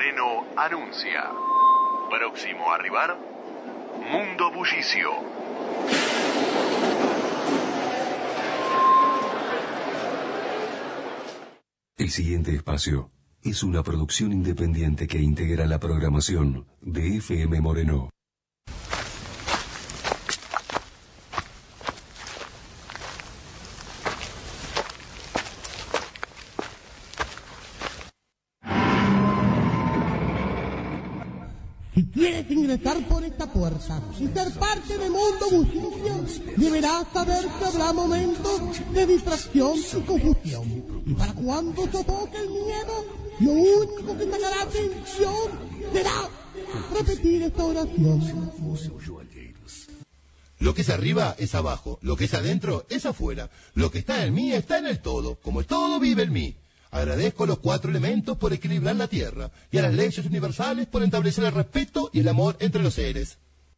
Moreno anuncia. Próximo a arribar, Mundo Bullicio. El siguiente espacio es una producción independiente que integra la programación de FM Moreno. Si quieres ingresar por esta puerta y ser parte de Mundo Bullicio, deberás saber que habrá momentos de distracción y confusión. Y para cuando sofoque el miedo, lo único que sacará atención será repetir esta oración. Lo que es arriba es abajo, lo que es adentro es afuera, lo que está en mí está en el todo, como el todo vive en mí. Agradezco a los 4 elementos por equilibrar la tierra y a las leyes universales por establecer el respeto y el amor entre los seres.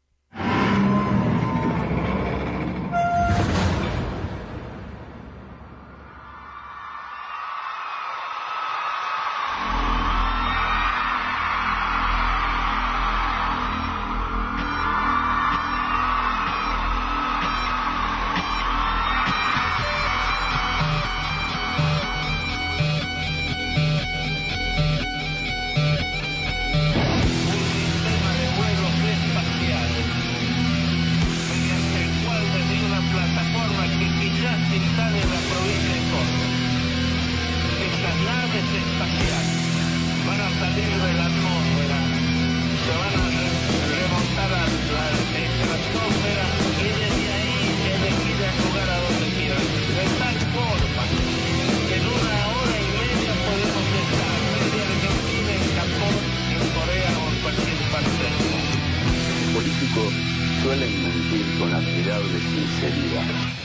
Suelen mentir con admirable sinceridad.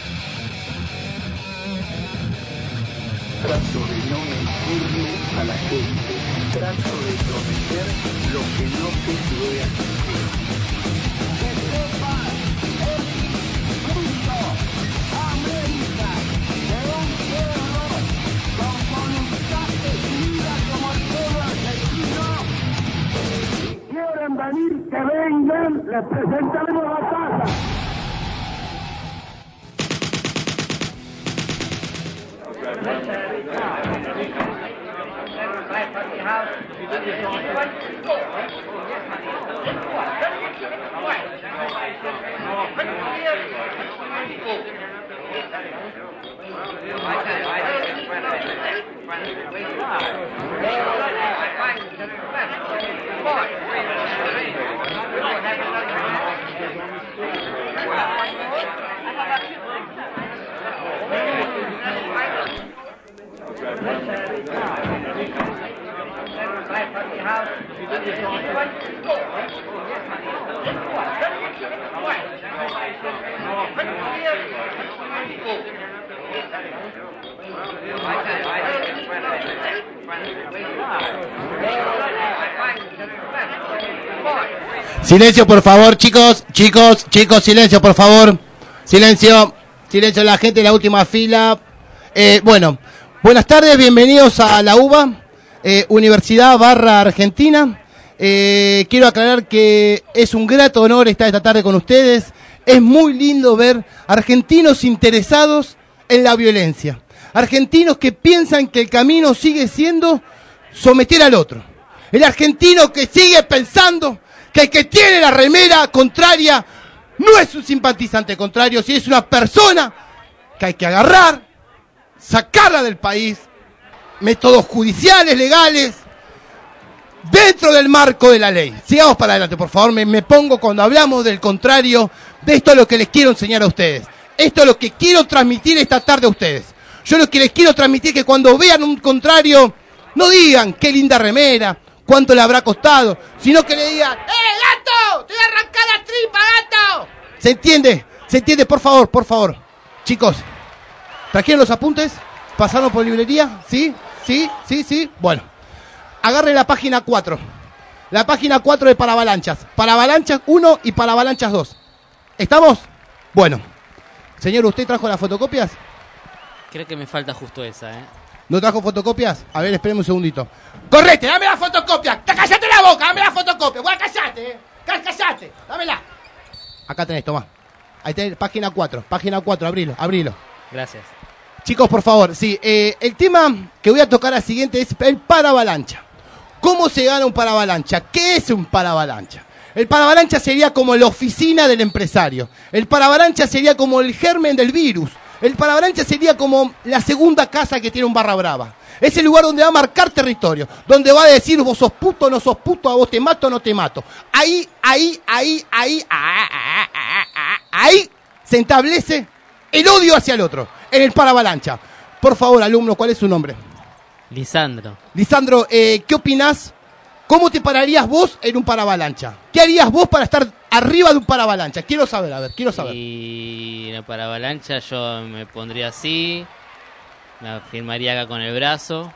Trato de no mentirle a la gente, trato de prometer lo que no te voy a cumplir. Que sepas, es punto América de un pueblo con voluntad decidida como el pueblo argentino. Si quieren venir, que vengan, les presentaremos la casa. Silencio, por favor, chicos, silencio, por favor. Silencio, la gente de la última fila. Bueno, buenas tardes, bienvenidos a la UBA, Universidad Argentina. Quiero aclarar que es un grato honor estar esta tarde con ustedes. Es muy lindo ver argentinos interesados en la violencia. Argentinos que piensan que el camino sigue siendo someter al otro. El argentino que sigue pensando que el que tiene la remera contraria no es un simpatizante contrario, si es una persona que hay que agarrar, sacarla del país, métodos judiciales, legales, dentro del marco de la ley. Sigamos para adelante, por favor, me pongo cuando hablamos del contrario, de esto es lo que les quiero enseñar a ustedes. Esto es lo que quiero transmitir esta tarde a ustedes. Yo lo que les quiero transmitir es que cuando vean un contrario, no digan qué linda remera, cuánto le habrá costado, sino que le digan, gato! ¡Te voy a arrancar la tripa, gato! ¿Se entiende? ¿Se entiende? Por favor. Chicos, ¿trajeron los apuntes? ¿Pasaron por librería? ¿Sí? Bueno, agarre la página 4. La página 4 de Paravalanchas. Paravalanchas 1 y Paravalanchas 2. ¿Estamos? Bueno. Señor, ¿usted trajo las fotocopias? Creo que me falta justo esa, ¿No trajo fotocopias? A ver, espérame un segundito. ¡Correte! ¡Dame la fotocopia! ¡Cállate la boca! ¡Dame la fotocopia! ¡Bueno, cállate! ¡Cállate! ¡Dámela! Acá tenés, tomá. Ahí tenés, página 4, abrilo. Gracias. Chicos, por favor, sí, el tema que voy a tocar al siguiente es el paravalancha. ¿Cómo se gana un paravalancha? ¿Qué es un paravalancha? El paravalancha sería como la oficina del empresario. El paravalancha sería como el germen del virus. El paravalancha sería como la segunda casa que tiene un barra brava. Es el lugar donde va a marcar territorio, donde va a decir vos sos puto, no sos puto, a vos te mato, no te mato. Ahí se establece el odio hacia el otro, en el paravalancha. Por favor, alumno, ¿cuál es su nombre? Lisandro. Lisandro, ¿qué opinás? ¿Cómo te pararías vos en un paravalancha? ¿Qué harías vos para estar arriba de un paravalancha? Quiero saber, quiero saber. Y en la paravalancha yo me pondría así, me afirmaría acá con el brazo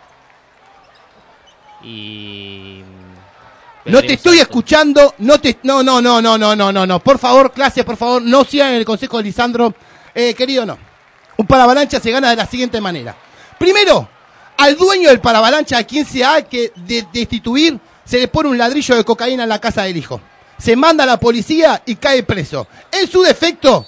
y... No te estoy escuchando, no, por favor, clase, por favor, no sigan el consejo de Lisandro. Querido, no. Un paravalancha se gana de la siguiente manera. Primero, al dueño del paravalancha, a quien se ha que destituir, se le pone un ladrillo de cocaína en la casa del hijo. Se manda a la policía y cae preso. En su defecto,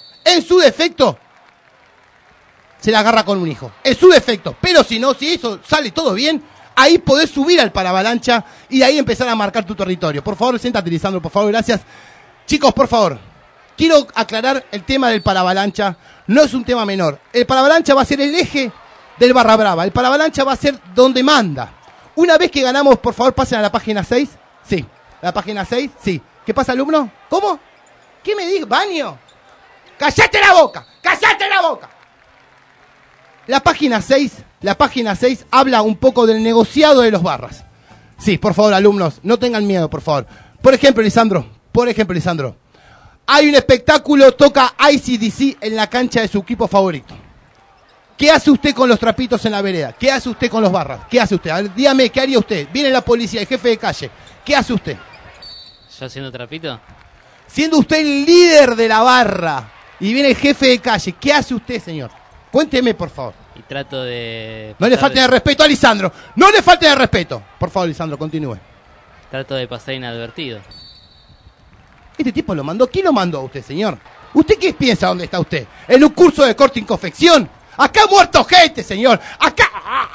se la agarra con un hijo. En su defecto. Pero si no, si eso sale todo bien, ahí podés subir al paravalancha y ahí empezar a marcar tu territorio. Por favor, siéntate, Lisandro, por favor, gracias. Chicos, por favor, quiero aclarar el tema del paravalancha. No es un tema menor. El paravalancha va a ser el eje del barra brava. El paravalancha va a ser donde manda. Una vez que ganamos, por favor, pasen a la página 6. Sí. ¿La página 6? Sí. ¿Qué pasa, alumno? ¿Cómo? ¿Qué me dijo? ¿Baño? ¡Cállate la boca! ¡Cállate la boca! La página 6 habla un poco del negociado de los barras. Sí, por favor, alumnos, no tengan miedo, por favor. Por ejemplo, Lisandro, hay un espectáculo, toca AC/DC en la cancha de su equipo favorito. ¿Qué hace usted con los trapitos en la vereda? ¿Qué hace usted con los barras? ¿Qué hace usted? A ver, dígame, ¿qué haría usted? Viene la policía, el jefe de calle. ¿Qué hace usted? ¿Yo haciendo trapito? Siendo usted el líder de la barra y viene el jefe de calle, ¿qué hace usted, señor? Cuénteme, por favor. Y trato de... No le falte de respeto a Lisandro. No le falte de respeto. Por favor, Lisandro, continúe. Trato de pasar inadvertido. Este tipo lo mandó. ¿Quién lo mandó a usted, señor? ¿Usted qué piensa dónde está usted? ¿En un curso de corte y confección? Acá ha muerto gente, señor. Acá...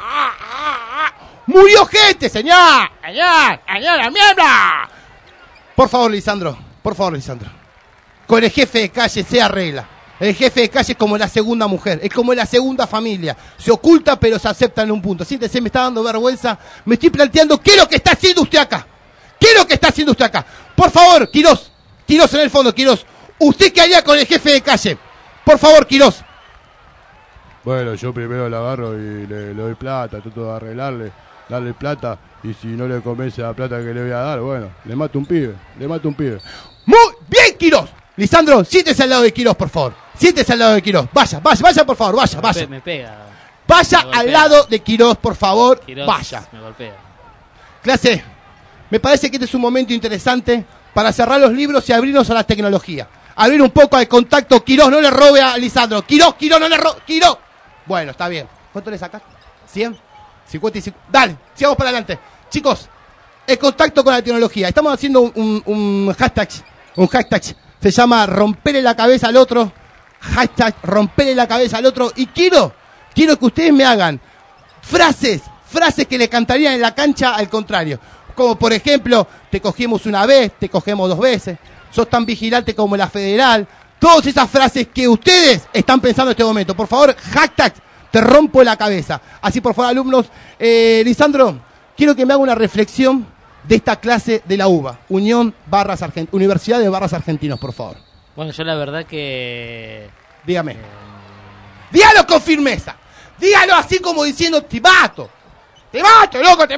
¡Murió gente, señor! ¡Señor, mierda! Por favor, Lisandro. Con el jefe de calle se arregla. El jefe de calle es como la segunda mujer, es como la segunda familia. Se oculta, pero se acepta en un punto. Siéntese, me está dando vergüenza. Me estoy planteando, ¿qué es lo que está haciendo usted acá? Por favor, Quirós en el fondo, Quirós. ¿Usted qué haría con el jefe de calle? Por favor, Quirós. Bueno, yo primero la agarro y le doy plata, trato de arreglarle, darle plata. Y si no le convence la plata que le voy a dar, bueno, le mato un pibe. Muy bien, Quirós. Lisandro, siéntese al lado de Quirós, por favor. Vaya, por favor, vaya. Me pega. Vaya al lado de Quirós, por favor. Quirós vaya. Me golpea. Clase, me parece que este es un momento interesante para cerrar los libros y abrirnos a la tecnología. Abrir un poco al contacto. Quirós, no le robe a Lisandro. Quirós, no le robe. Quirós. Bueno, está bien. ¿Cuánto le sacas? ¿100? 55. Dale, sigamos para adelante. Chicos, el contacto con la tecnología. Estamos haciendo un hashtag. Se llama romperle la cabeza al otro. Hashtag romperle la cabeza al otro. Y quiero que ustedes me hagan frases que le cantarían en la cancha al contrario. Como por ejemplo, te cogimos una vez, te cogemos 2 veces. Sos tan vigilante como la federal. Todas esas frases que ustedes están pensando en este momento. Por favor, hashtag te rompo la cabeza. Así por favor, alumnos. Lisandro, quiero que me haga una reflexión de esta clase de la UBA, Universidad de Barras Argentinos, por favor. Bueno, yo la verdad que... Dígame. Dígalo con firmeza. Dígalo así como diciendo, te mato, loco.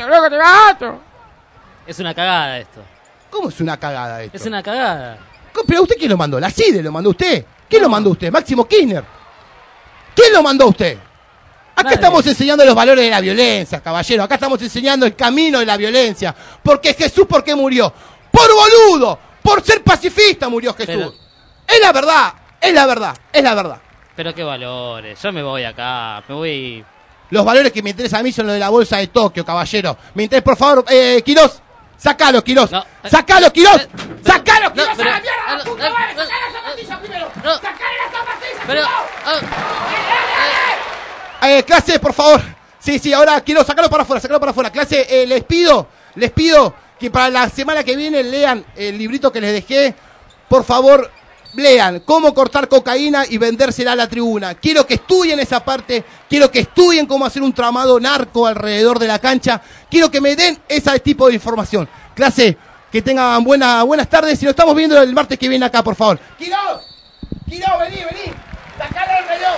Es una cagada esto. ¿Cómo es una cagada esto? Es una cagada. ¿Pero usted quién lo mandó? ¿La CIDE lo mandó usted? ¿Quién lo mandó usted? ¿Máximo Kirchner? ¿Quién lo mandó usted? Acá Nadie. estamos enseñando los valores de la violencia, caballero. Acá estamos enseñando el camino de la violencia. Porque Jesús, ¿por qué murió? ¡Por boludo! ¡Por ser pacifista murió Jesús! Pero... Es la verdad. Pero qué valores. Yo me voy acá. Me voy Los valores que me interesan a mí son los de la bolsa de Tokio, caballero. Me interesa, por favor, Quirós. Sacalo, Quirós. No. Sacalo, Quirós. Sacalo, Quirós, a la mierda, la puta madre. Sacale las zapatillas primero. Sacale las zapatillas. Clase, por favor. Sí, ahora quiero sacarlo para afuera. Clase, les pido que para la semana que viene lean el librito que les dejé. Por favor, lean cómo cortar cocaína y vendérsela a la tribuna. Quiero que estudien esa parte, quiero que estudien cómo hacer un tramado narco alrededor de la cancha. Quiero que me den ese tipo de información. Clase, que tengan buenas tardes y nos estamos viendo el martes que viene acá, por favor. Quirós, vení. Sacale el reloj.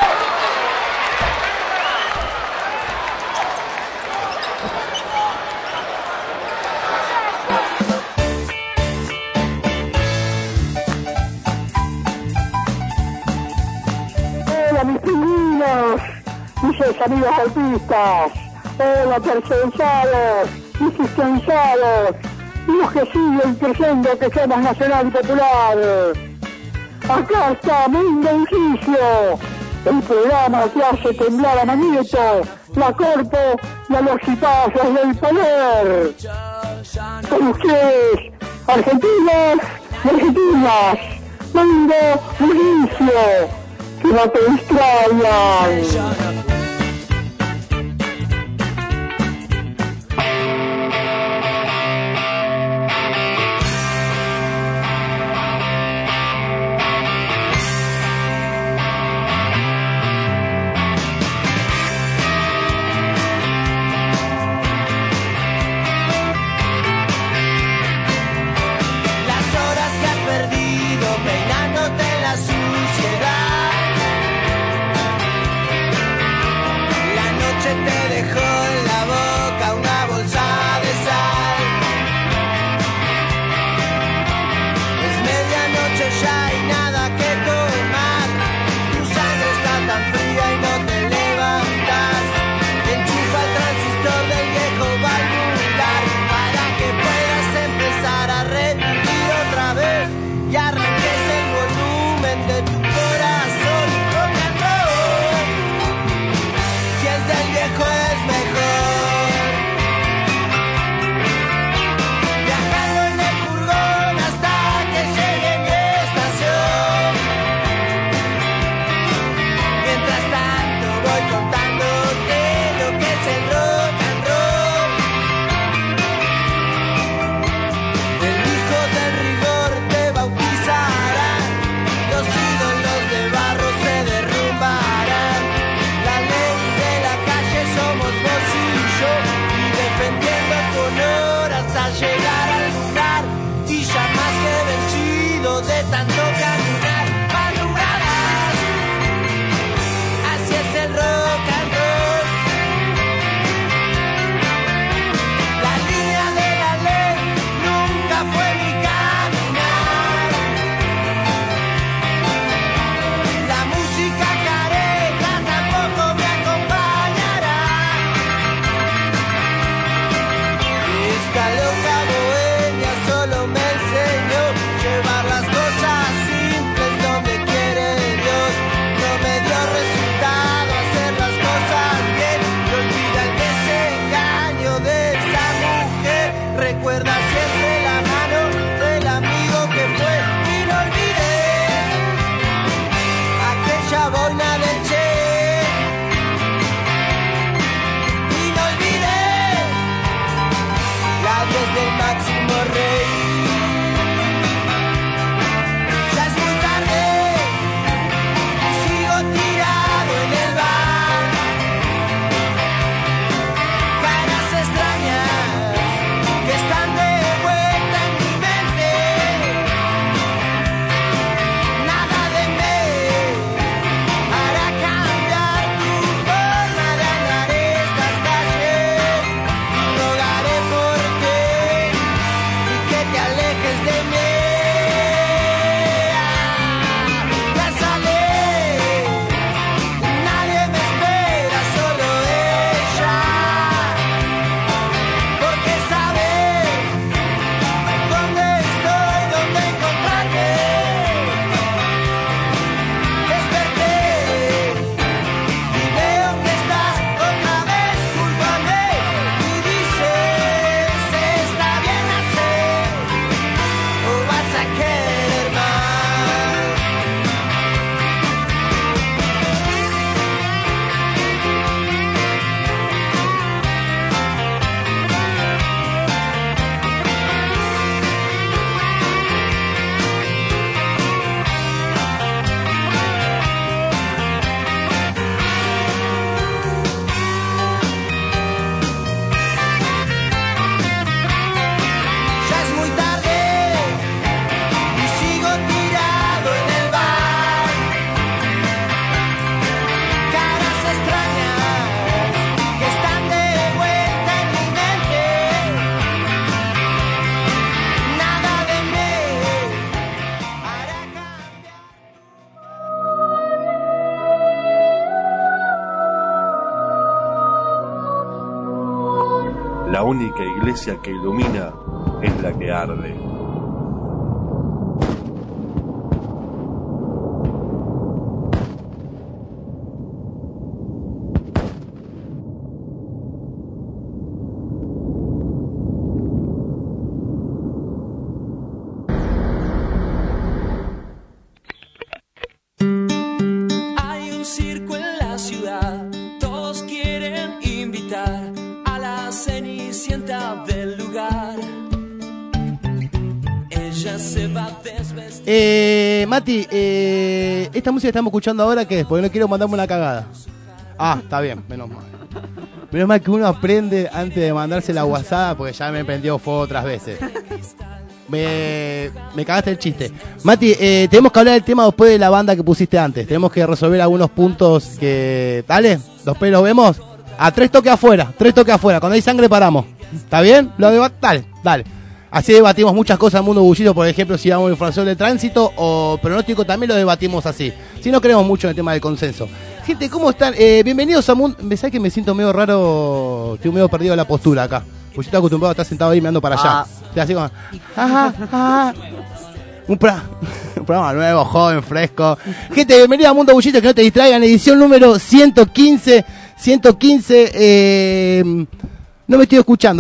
Hola mis pingüinos, mis amigos autistas, hola tercerizados, mis fiscalizados, y los que siguen creyendo que somos nacional y popular. Acá está Mundo Bujicio, el programa que hace temblar a Manieto, la Corpo y a los cipazos del poder. Con ustedes, argentinos y argentinas, Mundo Bujicio, que no te distraigan. Somos La única iglesia que ilumina es la que arde. Hay un circo en la ciudad, todos quieren invitar a la cenicienta del lugar. Ella se va a desvestir. Mati, esta música que estamos escuchando ahora, ¿qué es? Porque no quiero mandarme una cagada. Ah, está bien, menos mal. Menos mal que uno aprende antes de mandarse la WhatsApp, porque ya me prendió fuego otras veces. Me cagaste el chiste. Mati, tenemos que hablar del tema después de la banda que pusiste antes. Tenemos que resolver algunos puntos que... ¿Dale? ¿Después lo vemos? A 3 toques afuera, 3 toques afuera. Cuando hay sangre paramos. ¿Está bien? Dale. Así debatimos muchas cosas en Mundo Bullicio, por ejemplo, si damos información de tránsito o pronóstico, también lo debatimos así. Si no creemos mucho en el tema del consenso. Gente, ¿cómo están? Bienvenidos a Mundo... ¿Sabes que me siento medio raro? Estoy medio perdido de la postura acá. Pues yo estoy acostumbrado a estar sentado ahí mirando para allá. Estoy así como... Un programa nuevo, joven, fresco. Gente, bienvenido a Mundo Bullicio, que no te distraigan. Edición número 115. No me estoy escuchando.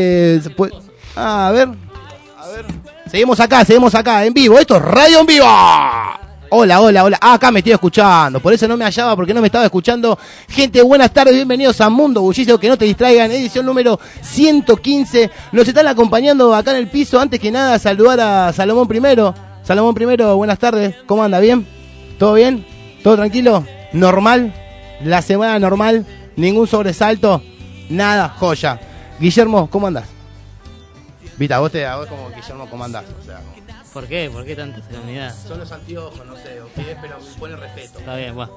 A ver. Seguimos acá, en vivo. Esto es Radio en Vivo. Hola. Acá me estoy escuchando. Por eso no me hallaba, porque no me estaba escuchando. Gente, buenas tardes, bienvenidos a Mundo Bullicio, que no te distraigan. Edición número 115. Nos están acompañando acá en el piso. Antes que nada, saludar a Salomón primero. Salomón primero, buenas tardes. ¿Cómo anda? ¿Bien? ¿Todo bien? ¿Todo tranquilo? ¿Normal? ¿La semana normal? ¿Ningún sobresalto? Nada, joya. Guillermo, ¿cómo andás? Vita, vos como Guillermo, ¿cómo andás? O sea, como... ¿Por qué? ¿Por qué tanta serenidad? Son los anteojos, no sé, o qué es, pero me pone respeto. Está bien, va.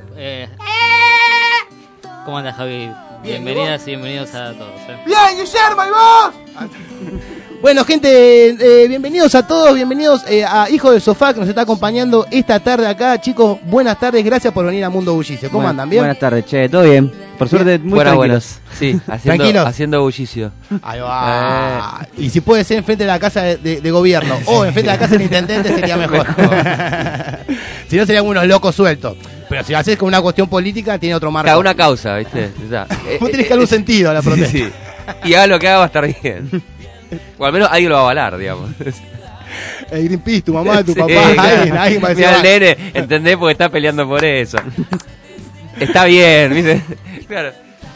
¿Cómo andas, Javi? Bienvenidas y bienvenidos a todos. ¡Bien, Guillermo, y vos! Bueno, gente, bienvenidos a todos, bienvenidos a Hijo del Sofá, que nos está acompañando esta tarde acá. Chicos, buenas tardes, gracias por venir a Mundo Bullicio. ¿Cómo andan? ¿Bien? Buenas tardes, che, ¿todo bien? Por suerte, muy tranquilos. Sí, haciendo bullicio. Ahí va. Y si puede ser enfrente de la casa de gobierno o enfrente de la casa del intendente sería mejor. Si no serían unos locos sueltos. Pero si lo haces con una cuestión política, tiene otro marco. Cada una causa, ¿viste? O sea, vos tenés que darle un sentido a la protesta. Sí. Y haga lo que haga va a estar bien. O al menos alguien lo va a avalar, digamos. El Greenpeace, tu mamá, tu papá, claro. alguien va a decir... Mira, el nene, ¿entendés? Porque está peleando por eso. Está bien, ¿viste? Claro.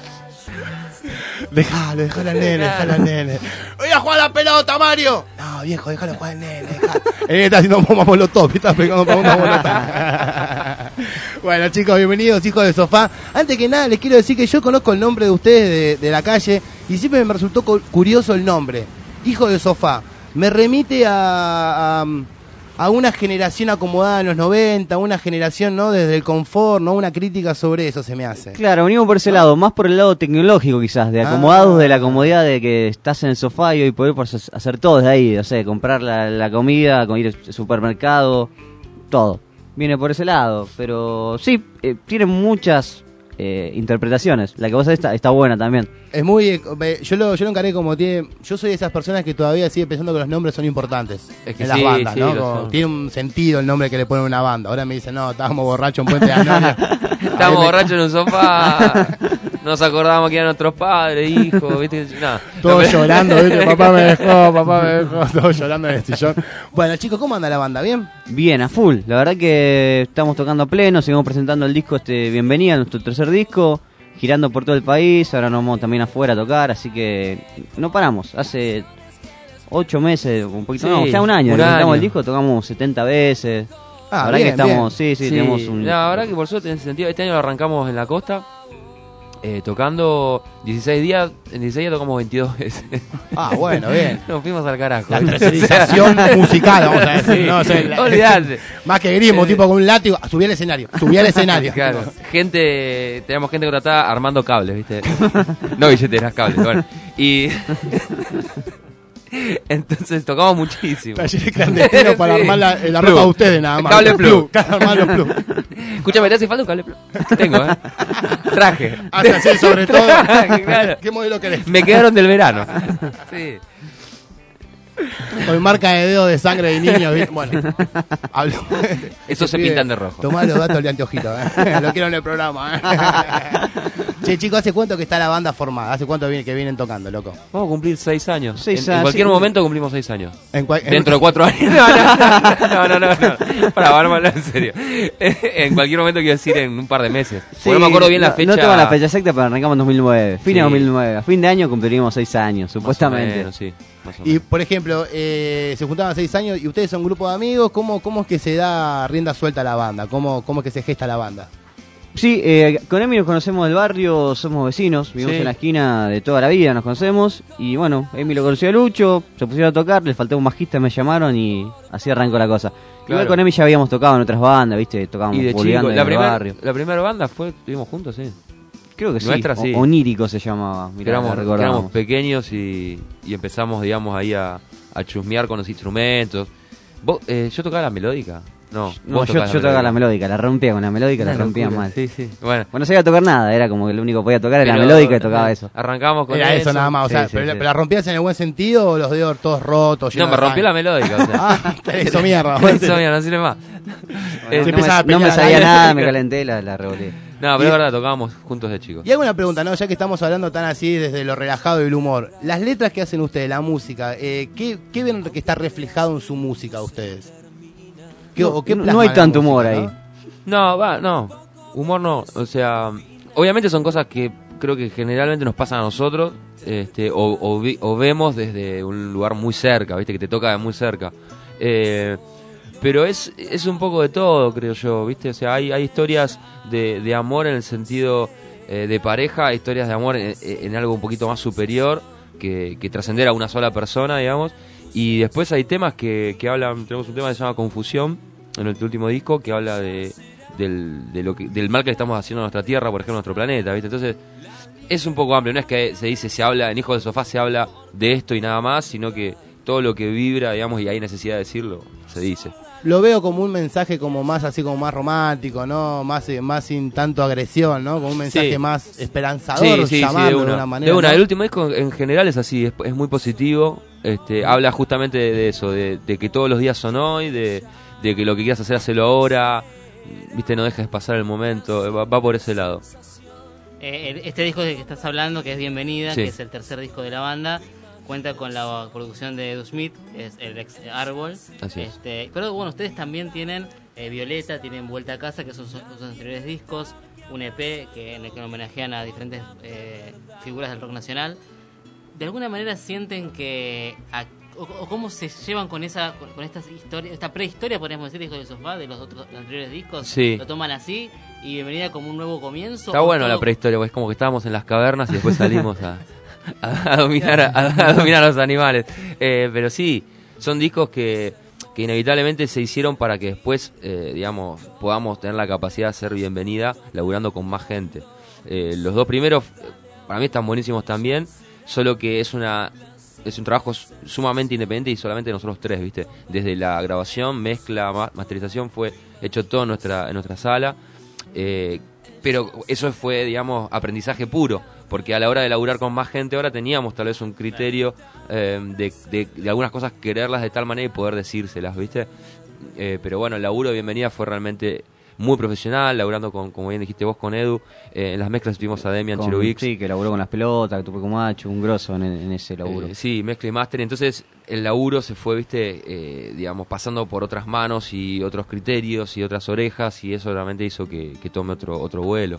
Dejalo al nene. ¡Voy a jugar a la pelota, Mario! No, viejo, déjalo jugar al nene. Él está haciendo bomba molotov, está pegando bomba molotov. Bueno, chicos, bienvenidos, hijos de sofá. Antes que nada, les quiero decir que yo conozco el nombre de ustedes de la calle y siempre me resultó curioso el nombre. Hijo de sofá. Me remite a una generación acomodada en los 90, una generación, ¿no? Desde el confort, ¿no? Una crítica sobre eso se me hace. Claro, venimos por ese lado, más por el lado tecnológico quizás, de acomodados, de la comodidad de que estás en el sofá y hoy poder hacer todo desde ahí, o sea, comprar la comida, ir al supermercado, todo. Viene por ese lado, pero sí, tiene muchas interpretaciones. La que vos haces está buena también. Es muy... Yo lo encaré como tiene... Yo soy de esas personas que todavía sigue pensando que los nombres son importantes en las bandas, ¿no? Tiene un sentido el nombre que le ponen a una banda. Ahora me dicen, no, estábamos borrachos en Puente de Anoria. Estábamos borrachos en un sofá. Nos acordábamos que eran nuestros padres, hijos, ¿viste? No. Todos llorando, ¿viste? Papá me dejó. Todos llorando en el sillón. Bueno, chicos, ¿cómo anda la banda? ¿Bien? Bien, a full. La verdad que estamos tocando a pleno. Seguimos presentando el disco Bienvenida, nuestro tercer disco. Girando por todo el país. Ahora nos vamos también afuera a tocar. Así que no paramos. Hace 8 meses, un poquito, no, ya un año. Presentamos el disco, tocamos 70 veces. La verdad que estamos, bien. Sí, tenemos un... La verdad que por suerte en ese sentido, este año lo arrancamos en la costa. Tocando 16 días, en 16 días tocamos 22 veces. Bueno, bien. Nos fuimos al carajo. La tercerización musical, vamos a decir. Sí. No, o sea, olvidate. Más que grimo, tipo con un látigo, subí al escenario. Claro. Tenemos gente contratada armando cables, ¿viste? No billeteras, cables, bueno. Y... Entonces tocamos muchísimo. Talleres clandestinos para armar la ropa de ustedes nada más. Cable plug. Armar los plug. Escúchame, ¿te hace falta un cable? Tengo, traje. Hasta así, sobre todo. Claro. ¿Qué modelo querés? Me quedaron del verano. Sí. Con marca de dedo de sangre de niños. ¿Viste? Bueno, hablo. Esos se pintan de rojo. Tomá los datos de anteojito. Lo quiero en el programa. Che, chicos, ¿hace cuánto que está la banda formada? ¿Hace cuánto que vienen tocando, loco? Vamos a cumplir 6 años. 6 En años, cualquier sí. momento cumplimos 6 años. Dentro Dentro de 4 años. No. Para hablar en serio. En cualquier momento quiero decir en un par de meses. Porque no me acuerdo bien la fecha. No tengo la fecha exacta, pero arrancamos en 2009. Fin de Sí. 2009. A fin de año cumpliríamos 6 años, supuestamente. Más o menos, sí. Más o Y, por ejemplo, se juntaban 6 años y ustedes son un grupo de amigos. ¿Cómo es que se da rienda suelta a la banda? ¿Cómo es que se gesta la banda? Sí, con Emi nos conocemos del barrio, somos vecinos, vivimos Sí. en la esquina de toda la vida, nos conocemos. Y bueno, Emi lo conoció a Lucho, se pusieron a tocar, le faltaba un bajista, me llamaron y así arrancó la cosa. Igual Claro. con Emi ya habíamos tocado en otras bandas, ¿viste? Tocábamos Y de chico, Puliando en el barrio. la primera banda estuvimos juntos, sí. Creo que sí, Nuestra, sí. Onírico se llamaba, mirá, la éramos recordamos. pequeños y empezamos, digamos, ahí a chusmear con los instrumentos. ¿Yo tocaba la melódica? No, No, vos yo tocabas tocaba la melódica, la rompía con la melódica, la Una rompía locura, mal. sí, sí. Bueno, No sabía tocar nada, era como que lo único que podía tocar era la Pero, melódica y tocaba eso. Arrancamos con Era eso nada más, o sea, Sí, pero, sí, ¿pero la rompías en el buen sentido o los dedos todos rotos? No, me rompió la melódica. O sea. Eso mierda. Eso mierda, no sirve más. No me sabía nada, me calenté, la revolé. No, pero es verdad, tocábamos juntos de chicos. Y hago una pregunta, ¿no? Ya que estamos hablando tan así desde lo relajado y el humor. Las letras que hacen ustedes, la música, ¿qué ven que está reflejado en su música ustedes? ¿Qué No plasma hay la tanto música, humor no? ahí. No. Humor no. O sea, obviamente son cosas que creo que generalmente nos pasan a nosotros, o vemos desde un lugar muy cerca, ¿viste? Que te toca de muy cerca. Pero es un poco de todo, creo yo, ¿viste? O sea, hay historias de amor en el sentido de pareja, hay historias de amor en algo un poquito más superior que trascender a una sola persona, digamos. Y después hay temas que hablan, tenemos un tema que se llama Confusión, en el último disco, que habla del mal que le estamos haciendo a nuestra tierra, por ejemplo, a nuestro planeta, ¿viste? Entonces, es un poco amplio, no es que se habla, en Hijos del Sofá se habla de esto y nada más, sino que todo lo que vibra, digamos, y hay necesidad de decirlo, se dice. Lo veo como un mensaje como más así, como más romántico, ¿no? Más sin tanto agresión, ¿no? Como un mensaje Sí. más esperanzador, llamarlo de una manera. De una. ¿no? El último disco en general es así, es muy positivo, habla justamente de eso, de que todos los días son hoy, de que lo que quieras hacer, hacelo ahora, viste, no dejes pasar el momento, va por ese lado. Este disco del que estás hablando, que es Bienvenida, Sí. que es el tercer disco de la banda, cuenta con la producción de Edu Smith, que es el ex Árbol. Así es. Pero bueno, ustedes también tienen Violeta, tienen Vuelta a Casa, que son sus anteriores discos, un EP en el que homenajean a diferentes figuras del rock nacional. ¿De alguna manera sienten que o cómo se llevan con estas historias, esta prehistoria, podríamos decir, Hijos del Sofá, de los anteriores discos? Sí. ¿Lo toman así y Bienvenida como un nuevo comienzo? Está ¿O bueno todo- la prehistoria, porque es como que estábamos en las cavernas y después salimos a dominar a dominar a los animales. Pero sí, son discos que inevitablemente se hicieron para que después, digamos, podamos tener la capacidad de ser Bienvenida laburando con más gente. Los dos primeros, para mí están buenísimos también, solo que es un trabajo sumamente independiente y solamente nosotros tres, ¿viste? Desde la grabación, mezcla, masterización, fue hecho todo en nuestra sala. Pero eso fue, digamos, aprendizaje puro, porque a la hora de laburar con más gente ahora teníamos tal vez un criterio de algunas cosas quererlas de tal manera y poder decírselas, ¿viste? Pero bueno, el laburo de Bienvenida fue realmente muy profesional, laburando como bien dijiste vos, con Edu. En las mezclas tuvimos a Demian Cherubix. Sí, que laburó con las pelotas, que tuvo como macho, un grosso en ese laburo. Sí, mezcla y máster. Entonces el laburo se fue, viste, digamos, pasando por otras manos y otros criterios y otras orejas, y eso realmente hizo que tome otro vuelo.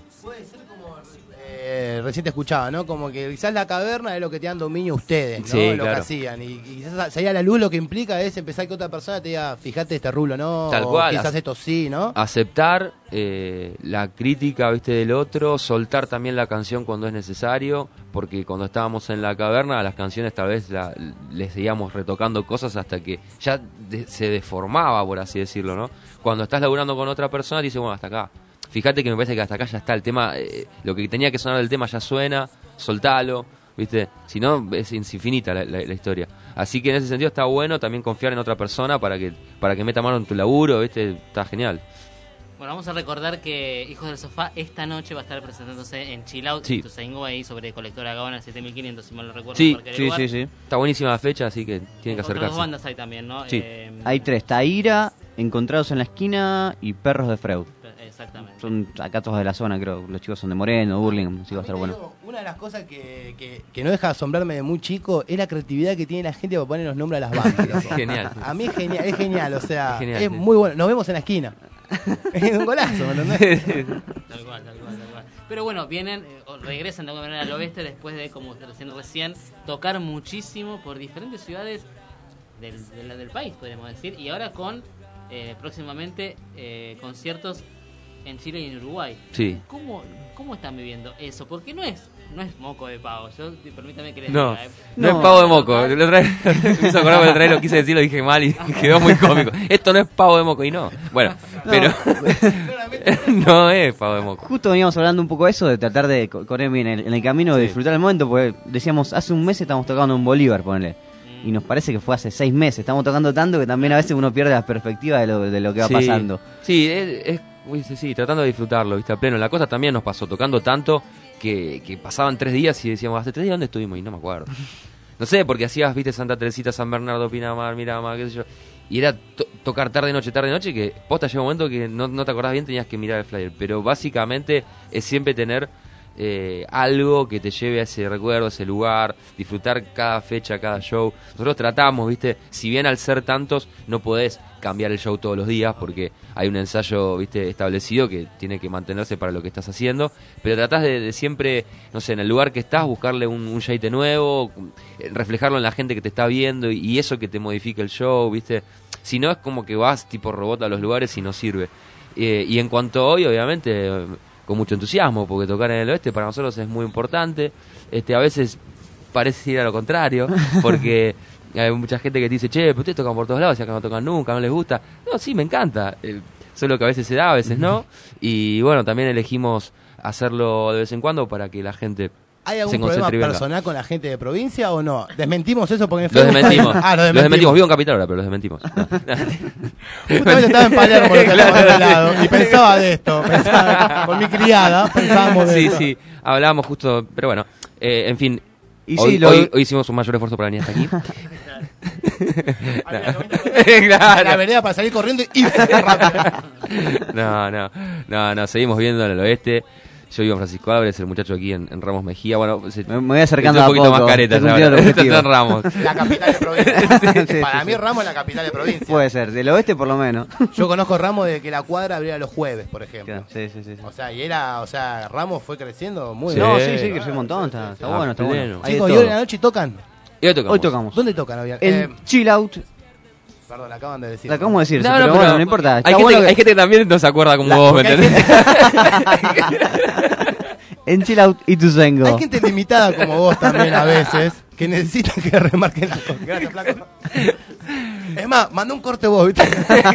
Recién te escuchaba, ¿no? Como que quizás la caverna es lo que te dan dominio ustedes, ¿no? Sí, lo claro. que hacían. Y quizás salir a la luz lo que implica es empezar que otra persona te diga, fíjate este rulo, ¿no? Tal O cual. quizás esto sí, ¿no? Aceptar la crítica, viste, del otro, soltar también la canción cuando es necesario, porque cuando estábamos en la caverna las canciones tal vez les seguíamos retocando cosas hasta que ya se deformaba, por así decirlo, ¿no? Cuando estás laburando con otra persona te dice, bueno, hasta acá. Fíjate que me parece que hasta acá ya está el tema, lo que tenía que sonar del tema ya suena, soltalo, ¿viste? Si no, es infinita la historia. Así que en ese sentido está bueno también confiar en otra persona para que meta mano en tu laburo, ¿viste? Está genial. Bueno, vamos a recordar que Hijos del Sofá esta noche va a estar presentándose en Chill Out, en Ituzaingó, ahí sobre Colectora Gaona 7500, si mal no recuerdo. Sí, sí. Está buenísima la fecha, así que tienen que Otras acercarse. dos bandas hay también, ¿no? Sí. Hay 3, Taira, Encontrados en la Esquina y Perros de Freud. Exactamente. Son acá todos de la zona, creo. Los chicos son de Moreno, Burlingame, así va a estar bueno. Una de las cosas que no deja de asombrarme de muy chico es la creatividad que tiene la gente para poner los nombres a las bandas. loco. Genial. A mí es genial, o sea, Es genial, es sí. muy bueno. Nos vemos en la esquina. Es un golazo, ¿me entendés? Tal cual. Pero bueno, vienen, regresan de alguna manera al oeste después de, como recién, tocar muchísimo por diferentes ciudades del país, podríamos decir. Y ahora con, próximamente, conciertos en Chile y en Uruguay. Sí. ¿Cómo están viviendo eso? Porque no es moco de pavo. Permítame que les No, diga. no es pavo de moco. Me hizo acordar que otra vez lo quise decir, lo dije mal y quedó muy cómico. Esto no es pavo de moco y no. Bueno, pero no es pavo de moco. Justo veníamos hablando un poco de eso, de tratar de con Emi en el camino de disfrutar el momento, porque decíamos, hace un mes estamos tocando en Bolívar, ponele. Y nos parece que fue hace 6 meses. Estamos tocando tanto que también a veces uno pierde la perspectiva de lo que va pasando. Sí, sí, tratando de disfrutarlo, viste, a pleno. La cosa también nos pasó, tocando tanto que pasaban 3 días y decíamos, ¿hace 3 días dónde estuvimos? Y no me acuerdo. No sé, porque hacías, viste, Santa Teresita, San Bernardo, Pinamar, Miramar, qué sé yo. Y era tocar tarde, noche, que posta llega un momento que no te acordás bien, tenías que mirar el flyer. Pero básicamente es siempre tener algo que te lleve a ese recuerdo, a ese lugar, disfrutar cada fecha, cada show. Nosotros tratamos, viste, si bien al ser tantos no podés cambiar el show todos los días porque hay un ensayo, viste, establecido que tiene que mantenerse para lo que estás haciendo, pero tratás de siempre, no sé, en el lugar que estás, buscarle un jeite nuevo, reflejarlo en la gente que te está viendo y eso que te modifique el show, viste. Si no es como que vas tipo robot a los lugares y no sirve. Y en cuanto a hoy, obviamente, con mucho entusiasmo, porque tocar en el oeste para nosotros es muy importante. A veces parece ir a lo contrario, porque hay mucha gente que te dice, che, pero ustedes tocan por todos lados, y acá no tocan nunca, no les gusta. No, sí, me encanta. Solo que a veces se da, a veces no. Y bueno, también elegimos hacerlo de vez en cuando para que la gente ¿Hay se algún concentre problema y venga. personal con la gente de provincia o no? ¿Desmentimos eso? Porque en Los Facebook- desmentimos. Ah, Los desmentimos. Vivo en Capital ahora, pero los desmentimos. Justamente estaba en Palermo, lo que estaba de lado, y pensaba de esto. Con mi criada pensábamos de Sí, esto. sí. Hablábamos justo, pero bueno. En fin. Y Hoy, sí, lo- hoy hicimos un mayor esfuerzo para venir hasta aquí. La vereda para salir corriendo y irse rápido. No, seguimos viendo en el oeste. Yo vivo en Francisco Álvarez, el muchacho aquí en Ramos Mejía. Bueno, Me voy acercando un a poquito poco, más careta estoy ya cumpliendo ahora. el objetivo. Está en Ramos. La capital de provincia. Sí, Para sí, mí sí. Ramos es la capital de provincia. Puede ser, del oeste por lo menos. Yo conozco Ramos de que la cuadra abría los jueves, por ejemplo. Sí. O sea, Ramos fue creciendo muy Sí. bien. No, sí, creció un montón, está bueno, está bueno. Hay de Chicos, ¿y todo. hoy en la noche tocan? Y hoy tocamos. Hoy tocamos. ¿Dónde tocan hoy? En Chill Out. Perdón, acaban de decir. La acabamos de decir, No, pero no, bueno, pero no importa. Hay Está gente, bueno que- hay gente que también no se acuerda como vos, ¿me porque hay entendés? En Chill Out y Ituzaingó. Hay gente limitada como vos también a veces que necesitan que remarquen las cosas. Gracias, flaco. Es más, mandó un corte vos, ¿viste?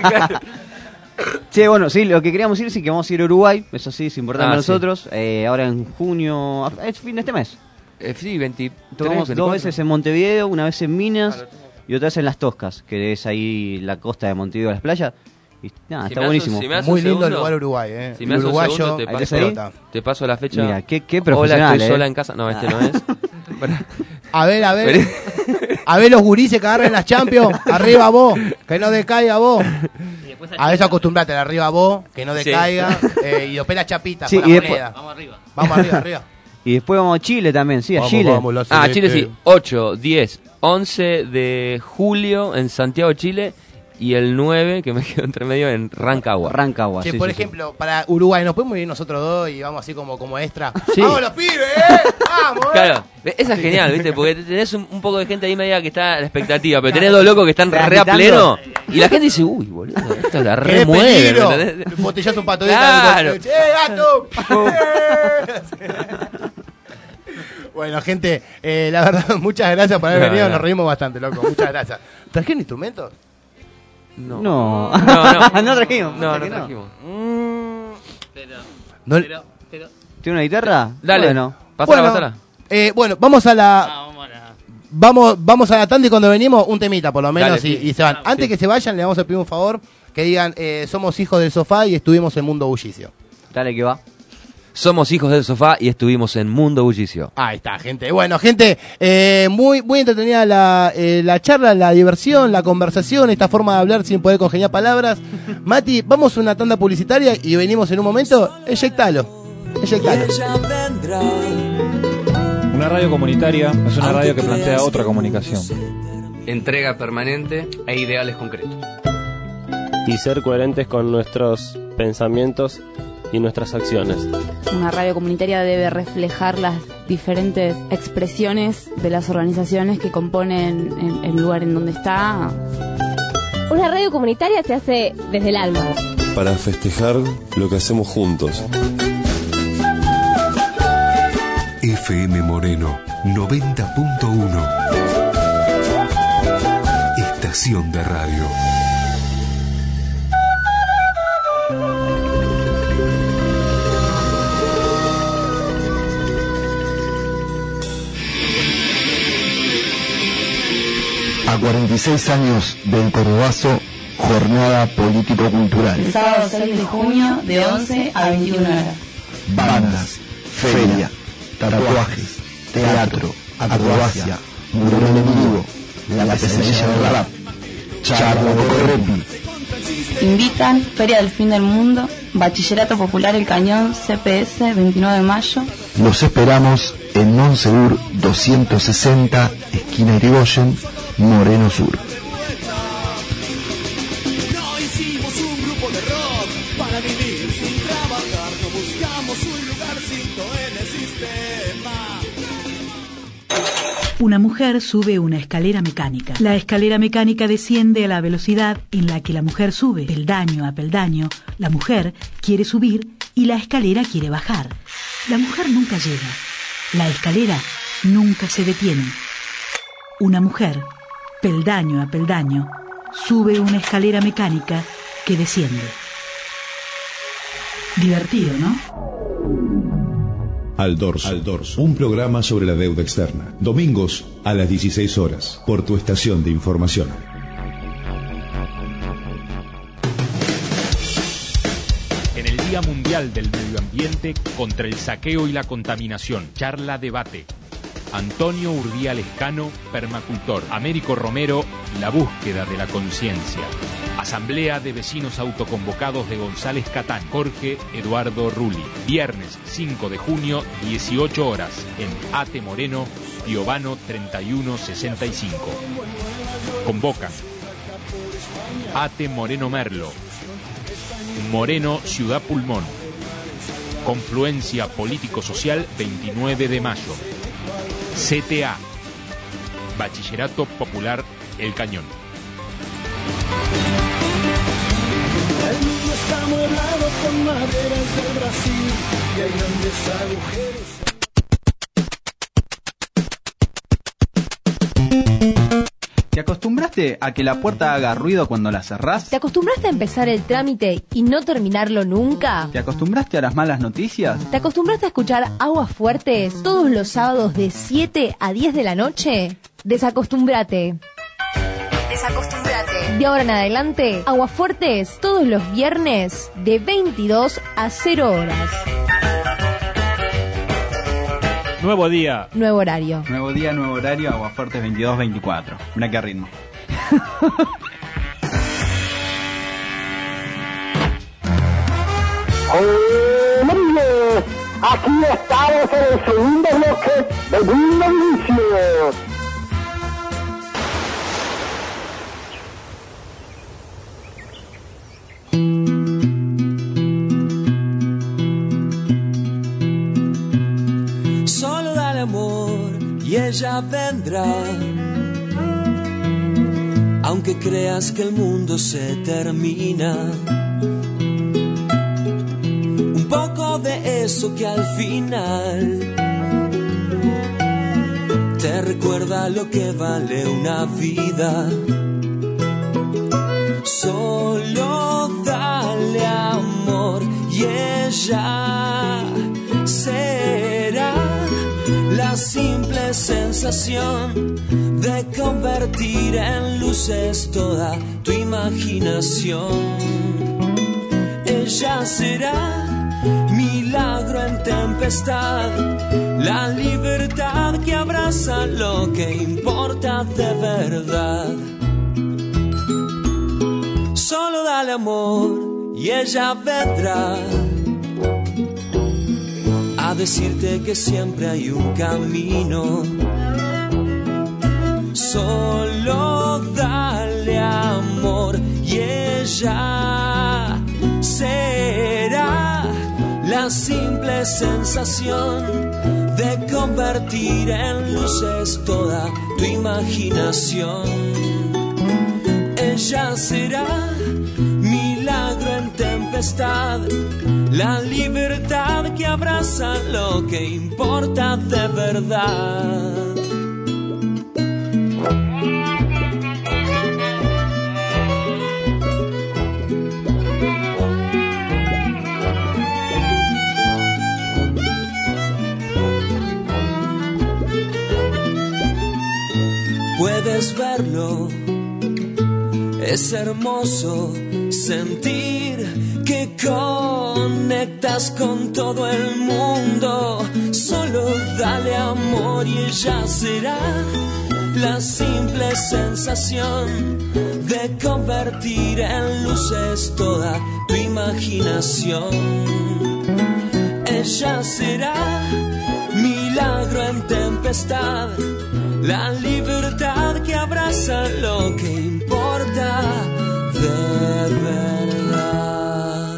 Che, bueno, sí, lo que queríamos decir es que vamos a ir a Uruguay, eso sí, es importante para Sí. nosotros. Ahora en junio, es fin de este mes. Sí, 23, Tocamos 24. 2 veces en Montevideo, una vez en Minas y otra vez en Las Toscas, que es ahí la costa de Montevideo, las playas. Y nada, Si está me buenísimo. das un- si me das Muy un lindo el segundo, lugar Uruguay, Si El me das un uruguayo, segundo, te ahí paso, pelota. te paso la fecha. Mira, qué Hola, profesional, estoy sola en casa. No, este no es. A ver. A ver los gurises que agarren las Champions. Arriba vos, que no decaiga vos. A eso acostumbrate, arriba vos, que no decaiga. Y después la chapita, Sí, con y la después- moneda. Vamos arriba. Vamos arriba. Y después vamos a Chile también, sí, a Chile. Ah, Chile sí. 8, 10, 11 de julio en Santiago, Chile. Y el 9, que me quedo entre medio, en Rancagua. Rancagua, Che, sí, por sí, sí. ejemplo, para Uruguay, ¿nos podemos ir nosotros dos y vamos así como extra? Sí. ¡Vamos los pibes, ¡Vamos, Claro, esa es genial, ¿viste? Porque tenés un poco de gente ahí media que está a la expectativa, pero tenés dos locos que están re a Agitando. pleno. Y la gente dice, uy, boludo, esto la ¡Qué remueve. peligro! ¿me entendés? Botellazo un pato de Claro. gato! Bueno, gente, la verdad, muchas gracias por haber No, venido. no. Nos reímos bastante, loco. Muchas gracias. ¿Trajeron instrumentos? No. No, No trajimos. No, ¿por no qué trajimos. Pero ¿Tiene una guitarra? Dale, Bueno. pasala. Bueno, vamos a la... Vamos a la tanda y cuando venimos un temita por lo menos Dale, y se van. Antes que se vayan le vamos a pedir un favor. que digan, somos hijos del sofá y estuvimos en Mundo Bullicio. Dale que va. Somos hijos del sofá y estuvimos en Mundo Bullicio. Ahí está, gente. Bueno, gente, muy entretenida la charla, la diversión, la conversación, esta forma de hablar sin poder congeniar palabras. Mati, vamos a una tanda publicitaria y venimos en un momento. Eyectalo. Una radio comunitaria es una radio que plantea otra comunicación. Entrega permanente e ideales concretos. Y ser coherentes con nuestros pensamientos y nuestras acciones. Una radio comunitaria debe reflejar las diferentes expresiones de las organizaciones que componen el lugar en donde está. Una radio comunitaria se hace desde el alma. Para festejar lo que hacemos juntos. FM Moreno 90.1. Estación de radio. A 46 años del Cordobazo, jornada político-cultural. El sábado 6 de junio de 11 a 21 horas. Bandas, feria, tatuajes, teatro, acrobacia, mural en vivo, la pesadilla del rap, charla de correpi. Invitan Feria del Fin del Mundo, Bachillerato Popular El Cañón, CPS, 29 de mayo. Los esperamos en Monsegur 260, esquina Irigoyen, Moreno Sur. No hicimos un grupo de rock para vivir sin trabajar, no buscamos un lugarcito en el sistema. Una mujer sube una escalera mecánica. La escalera mecánica desciende a la velocidad en la que la mujer sube. Peldaño a peldaño, la mujer quiere subir y la escalera quiere bajar. La mujer nunca llega. La escalera nunca se detiene. Una mujer, peldaño a peldaño, sube una escalera mecánica que desciende. Divertido, ¿no? Al Dorso, un programa sobre la deuda externa. Domingos a las 16 horas, por tu estación de información. En el Día Mundial del Medio Ambiente contra el saqueo y la contaminación, charla debate. Antonio Urdía Lescano, permacultor. Américo Romero, la búsqueda de la conciencia. Asamblea de Vecinos Autoconvocados de González Catán. Jorge Eduardo Rulli. Viernes 5 de junio, 18 horas, en Ate Moreno, Piovano 3165. Convocan Ate Moreno Merlo, Moreno Ciudad Pulmón. Confluencia Político-Social 29 de mayo. CTA, Bachillerato Popular El Cañón. El mundo está amueblado con maderas del Brasil y hay grandes agujeros. ¿Te acostumbraste a que la puerta haga ruido cuando la cerrás? ¿Te acostumbraste a empezar el trámite y no terminarlo nunca? ¿Te acostumbraste a las malas noticias? ¿Te acostumbraste a escuchar Aguas Fuertes todos los sábados de 7 a 10 de la noche? Desacostúmbrate. Desacostúmbrate. De ahora en adelante, Aguas Fuertes todos los viernes de 22 a 0 horas. Nuevo día. Nuevo horario. Nuevo día, nuevo horario, Aguafuertes 22-24. Mira qué ritmo. ¡Hombre! Aquí estamos en el segundo bloque de Mundo Bullicio. Solo dale amor y ella vendrá. Aunque creas que el mundo se termina, un poco de eso que al final te recuerda lo que vale una vida. Solo dale amor y ella será la simple sensación sensación de convertir en luces toda tu imaginación. Ella será milagro en tempestad, la libertad que abraza lo que importa de verdad. Solo dale amor y ella vendrá a decirte que siempre hay un camino. Solo dale amor y ella será la simple sensación de convertir en luces toda tu imaginación. Ella será milagro en tempestad, la libertad que abraza lo que importa de verdad. Puedes verlo, es hermoso sentir que conectas con todo el mundo. Solo dale amor y ella será la simple sensación de convertir en luces toda tu imaginación. Ella será milagro en tempestad, la libertad que abraza lo que importa de verdad.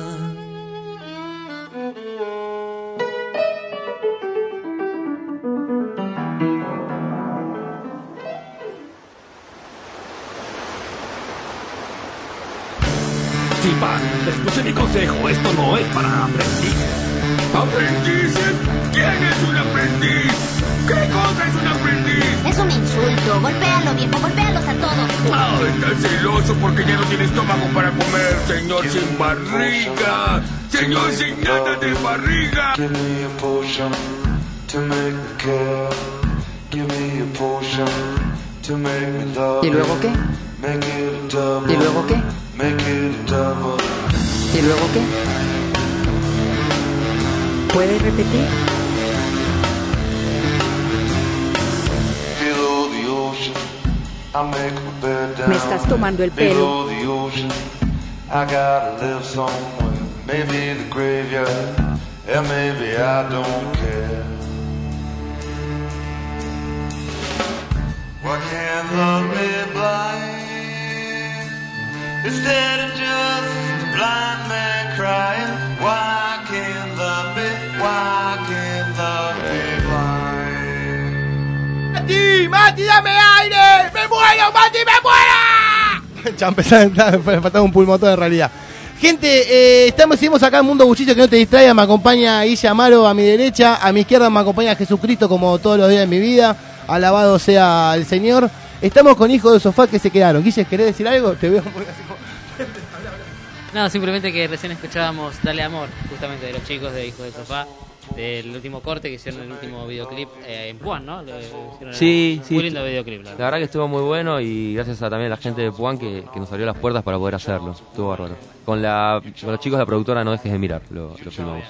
Chipa, escuche mi consejo, esto no es para aprendices. ¿Aprendices? ¿Quién es un aprendiz? ¿Qué cosa es un aprendiz? Es un insulto. Golpéalo, viejo. Golpéalos a todos. Ah, está celoso porque ya no tiene estómago para comer. Señor sin barriga. Señor sin nada de barriga. Give me a potion to make me care. Give me a potion to make me love. ¿Y luego qué? Make it a double. ¿Y luego qué? Make it a double. ¿Y luego qué? ¿Puedes repetir? Below the ocean, I make my bed down. Me estás tomando el pelo. Below the ocean, I gotta live somewhere. Maybe the graveyard, and maybe I don't care. Why can't love be blind instead of just a blind man crying? Why can't love be? Why can't love be blind? ¡Mati! ¡Mati, dame aire! ¡Me muero, Mati, me muero! Ya empezaron, faltaba un pulmotor en realidad. Gente, seguimos acá en Mundo Buchito, que no te distraiga. Me acompaña Guille Amaro a mi derecha, a mi izquierda me acompaña Jesucristo como todos los días de mi vida. Alabado sea el Señor. Estamos con hijos de sofá que se quedaron. Guille, ¿querés decir algo? Te veo muy así como... No, simplemente que recién escuchábamos Dale Amor, justamente de los chicos de Hijos del Sofá, del último corte que hicieron en el último videoclip en Puan, ¿no? Sí, sí. Muy lindo videoclip. La verdad que estuvo muy bueno y gracias a también a la gente de Puan que nos abrió las puertas para poder hacerlo. Estuvo bárbaro. Con los chicos de la productora No Dejes de Mirar, lo filmamos.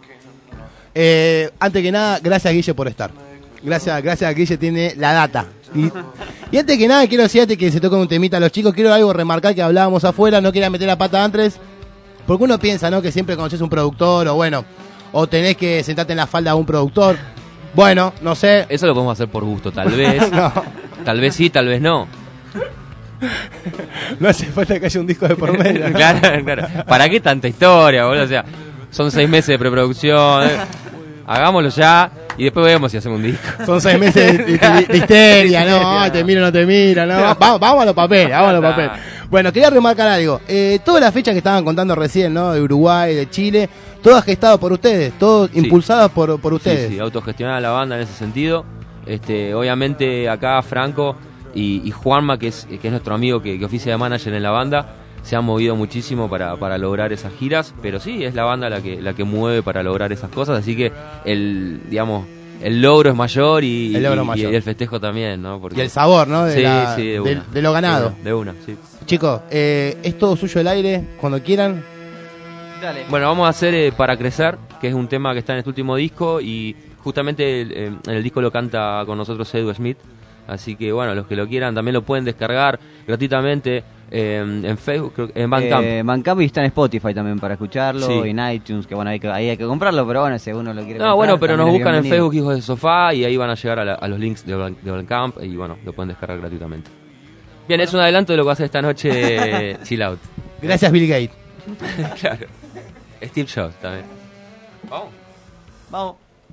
Antes que nada, gracias Guille por estar. Gracias a Guille tiene la data. Y antes que nada, quiero decirte que se toca un temita a los chicos. Quiero algo remarcar que hablábamos afuera. No quería meter la pata antes. Porque uno piensa, ¿no? Que siempre conoces un productor o bueno, o tenés que sentarte en la falda de un productor. Bueno, no sé. Eso lo podemos hacer por gusto, tal vez. No. Tal vez sí, tal vez no. No hace falta que haya un disco de por medio, ¿no? Claro. ¿Para qué tanta historia, boludo? O sea, son 6 meses de preproducción. Hagámoslo ya y después vemos si hacemos un disco. Son 6 meses de histeria, ¿no? Te miro, no te mira, ¿no? Vamos a los papeles, Bueno, quería remarcar algo. Todas las fechas que estaban contando recién, ¿no? De Uruguay, de Chile, todas gestadas por ustedes, todas impulsadas por ustedes. Sí, autogestionada la banda en ese sentido. Obviamente acá Franco y Juanma, que es nuestro amigo que oficia de manager en la banda, se han movido muchísimo para lograr esas giras, pero sí, es la banda la que mueve para lograr esas cosas, así que el logro es mayor y El logro mayor. y el festejo también, ¿no? Porque... Y el sabor, ¿no? De sí, la- sí, de, de- una. de lo ganado. De una, sí. Chicos, es todo suyo el aire, cuando quieran. Dale. Bueno, vamos a hacer Para Crecer, que es un tema que está en este último disco y justamente en el disco lo canta con nosotros Edu Smith. Así que bueno, los que lo quieran también lo pueden descargar gratuitamente en Facebook, creo que en Bandcamp. Bandcamp y está en Spotify también para escucharlo, Sí. y en iTunes, que bueno, ahí hay que comprarlo, pero bueno, si uno lo quiere No, comprar, bueno, pero nos también es buscan en bienvenido. Facebook Hijos de Sofá y ahí van a llegar a los links de Bandcamp y bueno, lo pueden descargar gratuitamente. Bien, es un adelanto de lo que va a hacer esta noche Chill Out. Gracias, Bill Gates. Claro. Steve Jobs también. Vamos. Vamos.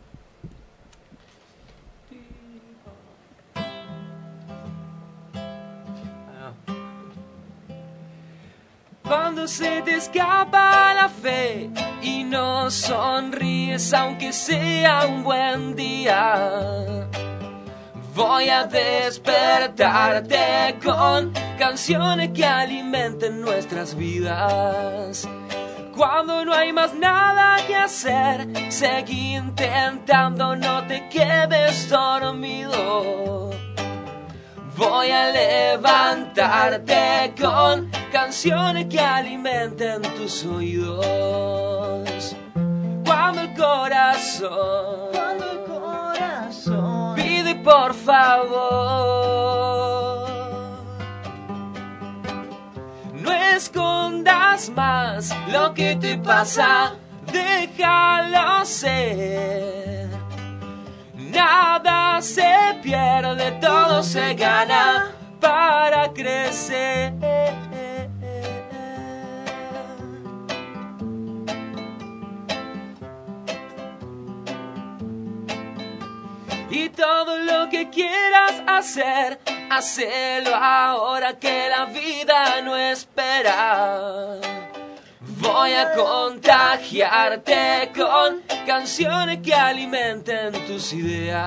Cuando se te escapa la fe y no sonríes aunque sea un buen día, voy a despertarte con canciones que alimenten nuestras vidas. Cuando no hay más nada que hacer, seguí intentando, no te quedes dormido. Voy a levantarte con canciones que alimenten tus oídos. Cuando el corazón pide por favor, no escondas más lo que te pasa, déjalo ser. Nada se pierde, todo se gana para crecer. Y todo lo que quieras hacer, hacelo ahora que la vida no espera. Voy a contagiarte con canciones que alimenten tus ideas.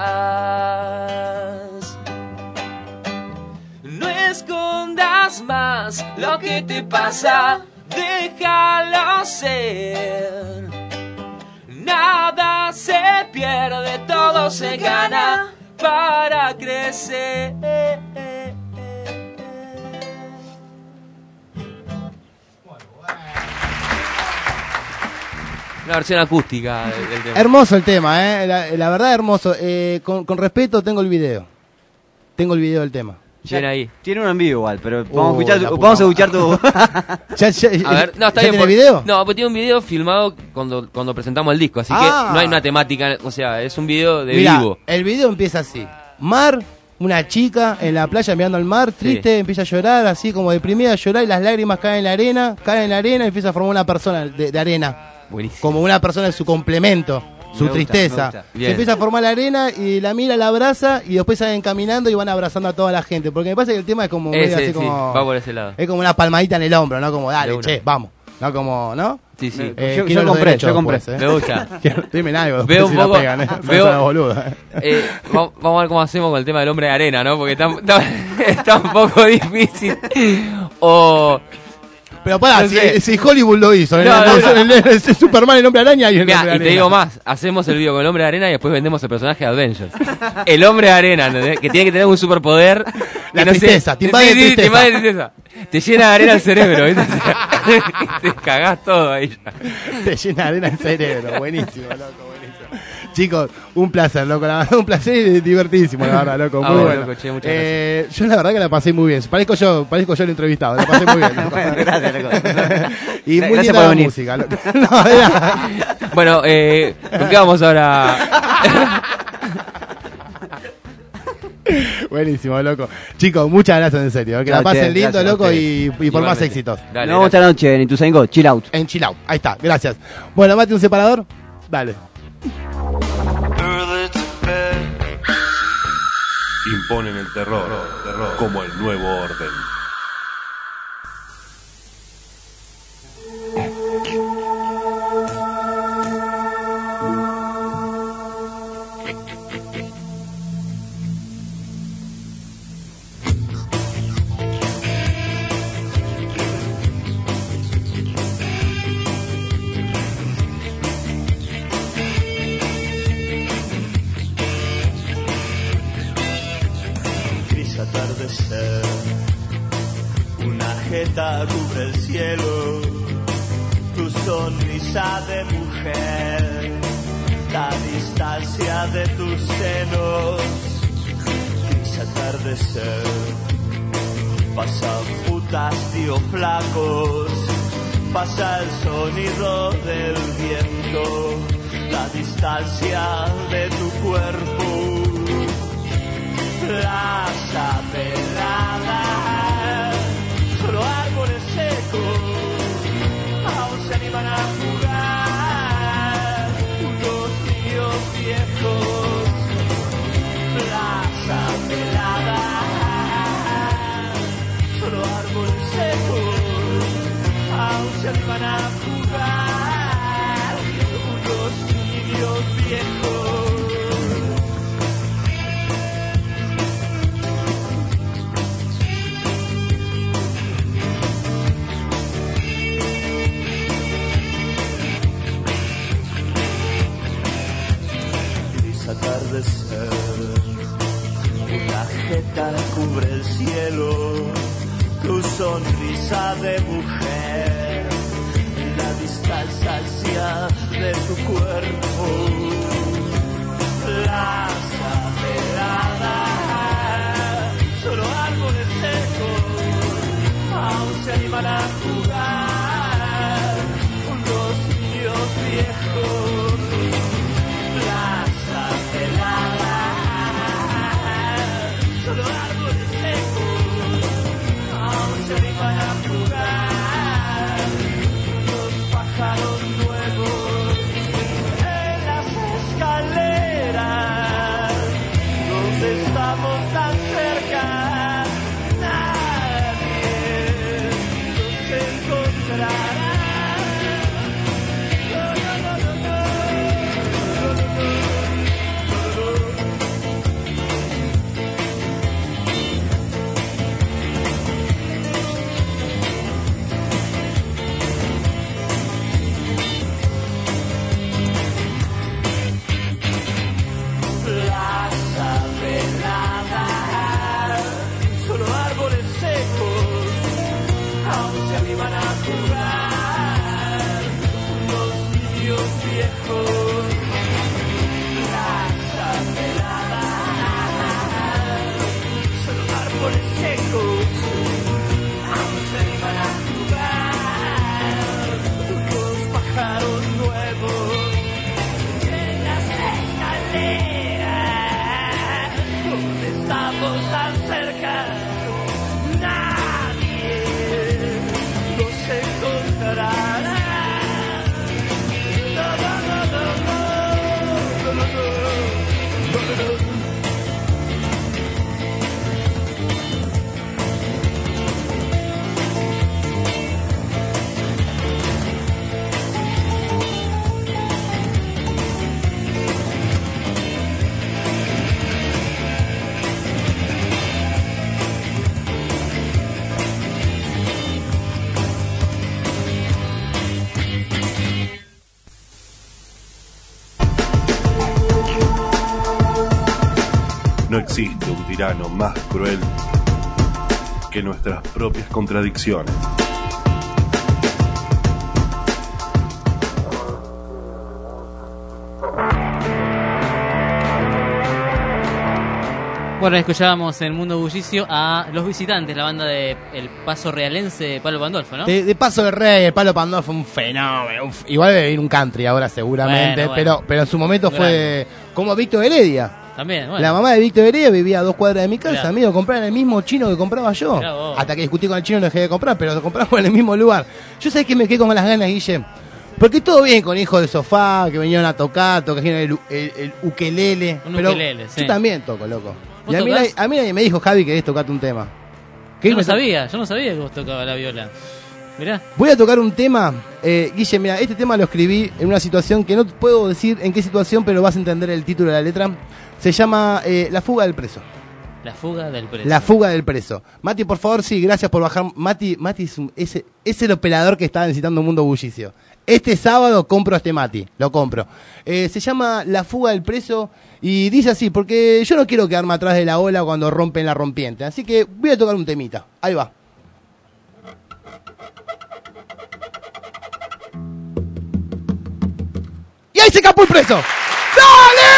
No escondas más lo que te pasa, déjalo ser. Nada se pierde, todo se gana para crecer. Una versión acústica del tema. Hermoso el tema, la verdad hermoso. Con respeto tengo el video. Tengo el video del tema. Bien ahí. Tiene uno en vivo igual, pero vamos la a puta escuchar tu... A ver, no, está ¿Ya bien. tiene video? No, pues tiene un video filmado cuando presentamos el disco, así Ah. que no hay una temática, o sea, es un video de Mirá, vivo. el video empieza así. Mar, una chica en la playa mirando al mar, triste, empieza a llorar, así como deprimida, a llorar y las lágrimas caen en la arena y empieza a formar una persona de arena. Buenísimo. Como una persona en su complemento, su Me gusta, tristeza. me gusta. Se Bien. empieza a formar la arena y la mira, la abraza y después salen caminando y van abrazando a toda la gente. Porque me parece que el tema es como medio así Sí, como... va por ese lado. Es como una palmadita en el hombro, ¿no? Como, De dale, una. che, vamos. No como, ¿no? Sí, sí. Quiero yo los compré, derechos yo compré. después, Me gusta. Dime algo, Veo un si la poco. pegan, veo, son unos boludos, vamos a ver cómo hacemos con el tema del hombre de arena, ¿no? Porque está un poco difícil. O. Pero pará, No sé. si Hollywood lo hizo, No, el Superman, el hombre araña y el Mirá, hombre y te arena. digo más, hacemos el video con el hombre de arena y después vendemos el personaje de Avengers. El hombre de arena, ¿entendés? Que tiene que tener un superpoder. La que no sé- tristeza, te invade Sí, sí, tristeza. te invade tristeza. Te llena de arena el cerebro, ¿viste? Te cagás todo ahí ya. Te llena de arena el cerebro, buenísimo, loco, buenísimo. Chicos, un placer, loco, la verdad, un placer y divertidísimo, la verdad, loco, muy bueno, bueno. loco, che, muchas gracias. Yo la verdad que la pasé muy bien, parezco yo el entrevistado, la pasé muy bien. Loco. Gracias, loco. Y muy Gracias linda por la venir. música, loco. No, era- Bueno, ¿con qué vamos ahora? Buenísimo, loco. Chicos, muchas gracias en serio, que la No, pasen che, lindo, gracias a loco, ustedes. y por más Igualmente. éxitos. Dale, Nos vemos esta noche en Ituzaingó, Chill Out. En Chill Out, ahí está, gracias. Bueno, mate un separador, dale. Imponen el terror como el nuevo orden. Gris atardecer, una jeta cubre el cielo, tu sonrisa de mujer, la distancia de tus senos. Gris atardecer, pasan putas, tío flacos, pasa el sonido del viento, la distancia de tu cuerpo. Plaza pelada, solo árboles secos, aún se animan a jugar unos niños viejos. Plaza pelada, solo árboles secos, aún se animan a jugar unos niños viejos. Atardecer, una jeta cubre el cielo, tu sonrisa de mujer, la distancia de tu cuerpo. Plaza pelada, solo árboles secos, aún se animan a jugar unos niños viejos. Solo árboles secos, aún se animan a jugar los pájaros nuevos en las escaleras, donde estamos tan cerca, nadie nos encontrará. Van a jugar los niños viejos. Plaza pelada, solo árboles secos, aún se animan a jugar los pájaros nuevos en las escaleras, donde estamos tan cerca. No existe un tirano más cruel que nuestras propias contradicciones. Bueno, escuchábamos en Mundo Bullicio a Los Visitantes, la banda de El Paso Realense de Palo Pandolfo, ¿no? De Paso del Rey, el Palo Pandolfo fue un fenómeno. Igual debe ir un country ahora seguramente, Bueno. Pero en su momento fue como Víctor Heredia. También, bueno. La mamá de Víctor Heredia vivía a 2 cuadras de mi casa, Mirá. amigo, compraban el mismo chino que compraba yo. Mirá vos. Hasta que discutí con el chino y no dejé de comprar, pero compramos en el mismo lugar. Yo sabés que me quedé con las ganas, Guille. Porque todo bien con Hijos de Sofá, que vinieron a tocar, tocaron el ukelele. Un pero ukelele, sí. yo también toco, loco. ¿Vos Y a mí tocás? nadie me dijo, Javi, querés tocarte un tema. Yo no sabía que vos tocabas la viola. Mirá. Voy a tocar un tema, Guille, mira, este tema lo escribí en una situación que no puedo decir en qué situación, pero vas a entender el título de la letra. Se llama La fuga del preso. La fuga del preso. La fuga del preso. Mati, por favor, sí, gracias por bajar. Mati es el operador que estaba necesitando un Mundo Bullicio. Este sábado compro a este Mati, lo compro. Se llama La fuga del preso y dice así, porque yo no quiero quedarme atrás de la ola cuando rompen la rompiente. Así que voy a tocar un temita. Ahí va. Y ahí se escapó el preso. ¡Dale!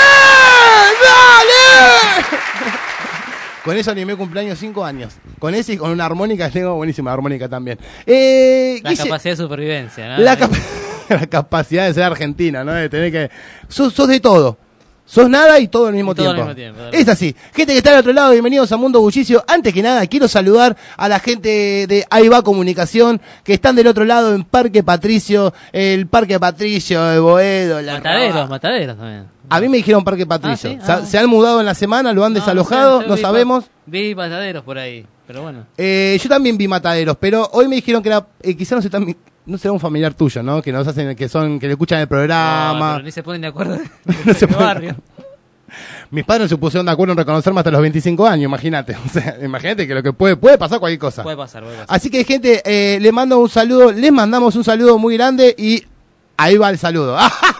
¡Dale! Con eso animé cumpleaños 5 años. Con ese y con una armónica, tengo buenísima armónica también. La capacidad de supervivencia, ¿no? La capacidad de ser argentina, ¿no? De tener que... Sos de todo. Sos nada y todo al mismo tiempo. Es así. Gente que está al otro lado, bienvenidos a Mundo Bullicio. Antes que nada, quiero saludar a la gente de Ahí va Comunicación, que están del otro lado en Parque Patricio, el Parque Patricio de Boedo. Mataderos también. A mí me dijeron Parque Patricio. ¿sí? Se han mudado en la semana, lo han desalojado, no sabemos. Vi Mataderos por ahí, pero bueno. Yo también vi Mataderos, pero hoy me dijeron que era, quizás no será un familiar tuyo, ¿no? Que nos hacen, que le escuchan el programa. No, pero ni se ponen de acuerdo No se en el ponen- barrio. Mis padres se pusieron de acuerdo en reconocerme hasta los 25 años, imagínate. O sea, imagínate que lo que puede pasar cualquier cosa. Puede pasar. Así que, gente, les mandamos un saludo muy grande y ahí va el saludo.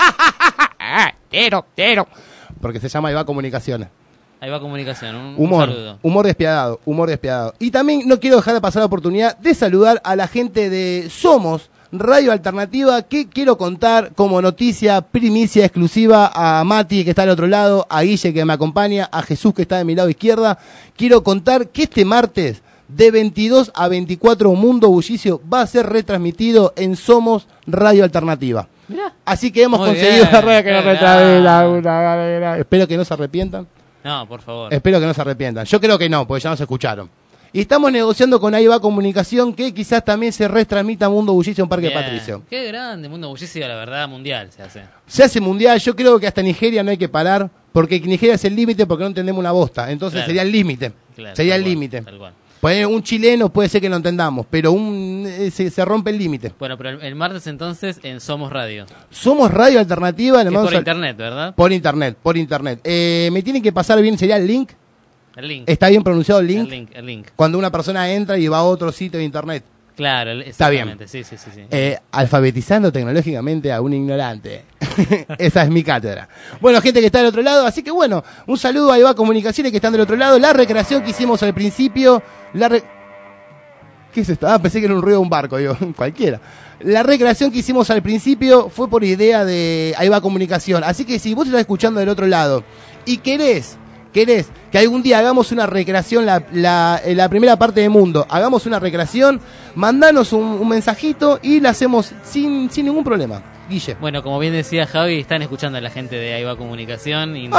Tero. Porque se llama Ahí va Comunicaciones. Ahí va Comunicación, un Humor, saludo. humor despiadado. Y también no quiero dejar de pasar la oportunidad de saludar a la gente de Somos Radio Alternativa, que quiero contar como noticia, primicia exclusiva a Mati, que está al otro lado, a Guille, que me acompaña, a Jesús, que está de mi lado izquierda. Quiero contar que este martes, de 22 a 24, Mundo Bullicio va a ser retransmitido en Somos Radio Alternativa. Mirá. Así que hemos Muy conseguido bien, la red que nos qué retransmita. Espero que no se arrepientan. No, por favor. Espero que no se arrepientan. Yo creo que no, porque ya nos escucharon. Y estamos negociando con Ahí va Comunicación que quizás también se retransmita Mundo Bullicio en Parque Bien. Patricio. Qué grande, Mundo Bullicio, la verdad, mundial se hace. Se hace mundial, yo creo que hasta Nigeria no hay que parar, porque Nigeria es el límite porque no entendemos una bosta. Entonces Claro. sería el límite. Claro, sería tal el cual, límite. tal cual. Pues un chileno puede ser que lo entendamos, pero se rompe el límite. Bueno, pero el martes entonces en Somos Radio. Somos Radio Alternativa. Que le es mando por sal- internet, ¿verdad? Por internet. Me tienen que pasar bien, sería el link. El link. ¿Está bien pronunciado el link? El link. Cuando una persona entra y va a otro sitio de internet. Claro, Está bien. exactamente. Sí. Alfabetizando tecnológicamente a un ignorante. Esa es mi cátedra. Bueno, gente que está del otro lado, así que bueno, un saludo a Ahí va Comunicaciones que están del otro lado. La recreación que hicimos al principio, ¿qué es esto? Pensé que era un ruido de un barco, digo, cualquiera. La recreación que hicimos al principio fue por idea de Ahí va Comunicación. Así que si vos estás escuchando del otro lado y querés que algún día hagamos una recreación, la primera parte de Mundo, hagamos una recreación, mandanos un mensajito y la hacemos sin ningún problema. Guille. Bueno, como bien decía Javi, están escuchando a la gente de Ahí va Comunicación. Y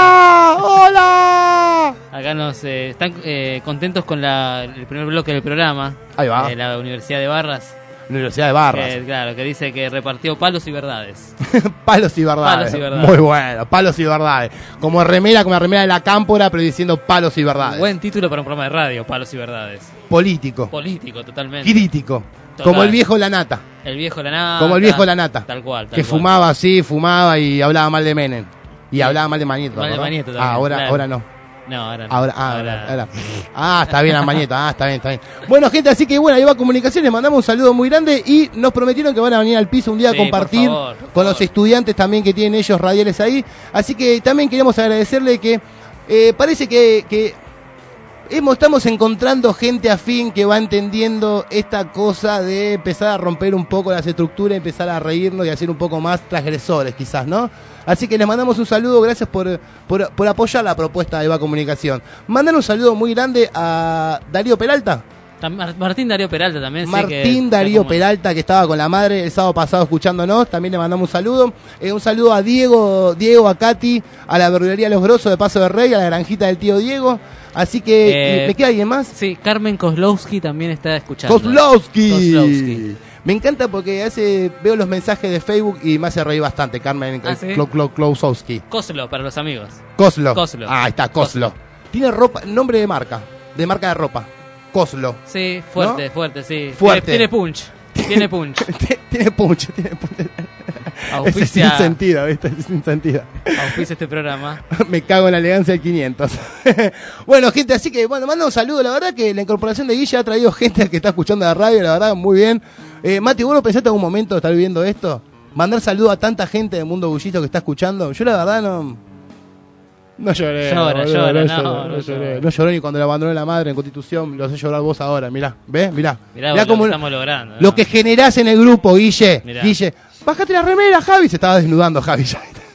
¡Hola! Acá nos están contentos con el primer bloque del programa. Ahí va. De la Universidad de Barras. Universidad de Barras. Claro, que dice que repartió palos y verdades. Palos y verdades. Palos y verdades. Muy bueno, palos y verdades. Como la remera de la cámpora, pero diciendo palos y verdades. Buen título para un programa de radio, Palos y Verdades. Político. Político, totalmente. Crítico. Total. Como el viejo La Nata. El viejo La Nata. Como el viejo La Nata. Tal cual. Que fumaba y hablaba mal de Menem. Y hablaba mal de Mañeto. Mal de ¿verdad? Mañeto también, Ahora no. No, ahora no. Ahora. Está bien, Amañeto. Está bien. Bueno, gente, así que bueno, Ahí va Comunicaciones, mandamos un saludo muy grande y nos prometieron que van a venir al piso un día a Sí, compartir por con los estudiantes también que tienen ellos radiales ahí. Así que también queremos agradecerle que parece que estamos encontrando gente afín que va entendiendo esta cosa de empezar a romper un poco las estructuras, empezar a reírnos y a ser un poco más transgresores quizás, ¿no? Así que les mandamos un saludo, gracias por apoyar la propuesta de Ahí va Comunicación. Mandan un saludo muy grande a Darío Peralta. Martín Darío Peralta también. Martín Darío Peralta, que estaba con la madre el sábado pasado escuchándonos, también le mandamos un saludo. Un saludo a Diego, a Katy, a la verdulería Los Grosos de Paso de Rey, a la granjita del tío Diego. Así que, ¿me queda alguien más? Sí, Carmen Kozlowski también está escuchando. ¡Kozlowski! Me encanta porque veo los mensajes de Facebook y me hace reír bastante, Carmen ¿sí? Kozlowski. Kozlo, para los amigos. Kozlo. Kozlo. Ah, ahí está, Kozlo. Tiene ropa, nombre de marca de ropa. Kozlo. Sí, fuerte, ¿no? fuerte, sí. Fuerte. Tiene punch. Tiene punch. Tiene punch. Auspicia- Ese sin sentido, ¿viste? Ese sin sentido. Auspicia este programa. Me cago en la elegancia del 500. Bueno, gente, así que, bueno, manda un saludo. La verdad que la incorporación de Guille ha traído gente que está escuchando la radio, la verdad, muy bien. Mati, ¿vos no pensaste en algún momento de estar viviendo esto? Mandar saludo a tanta gente del mundo bullito que está escuchando. Yo la verdad no lloré. No lloré ni cuando le abandoné la madre en Constitución. Lo sé llorar vos ahora, mirá. ¿Ves? Mirá Mirá cómo lo que estamos logrando. lo que generás en el grupo, Guille. Mirá. Guille, bájate la remera, Javi. Se estaba desnudando, Javi.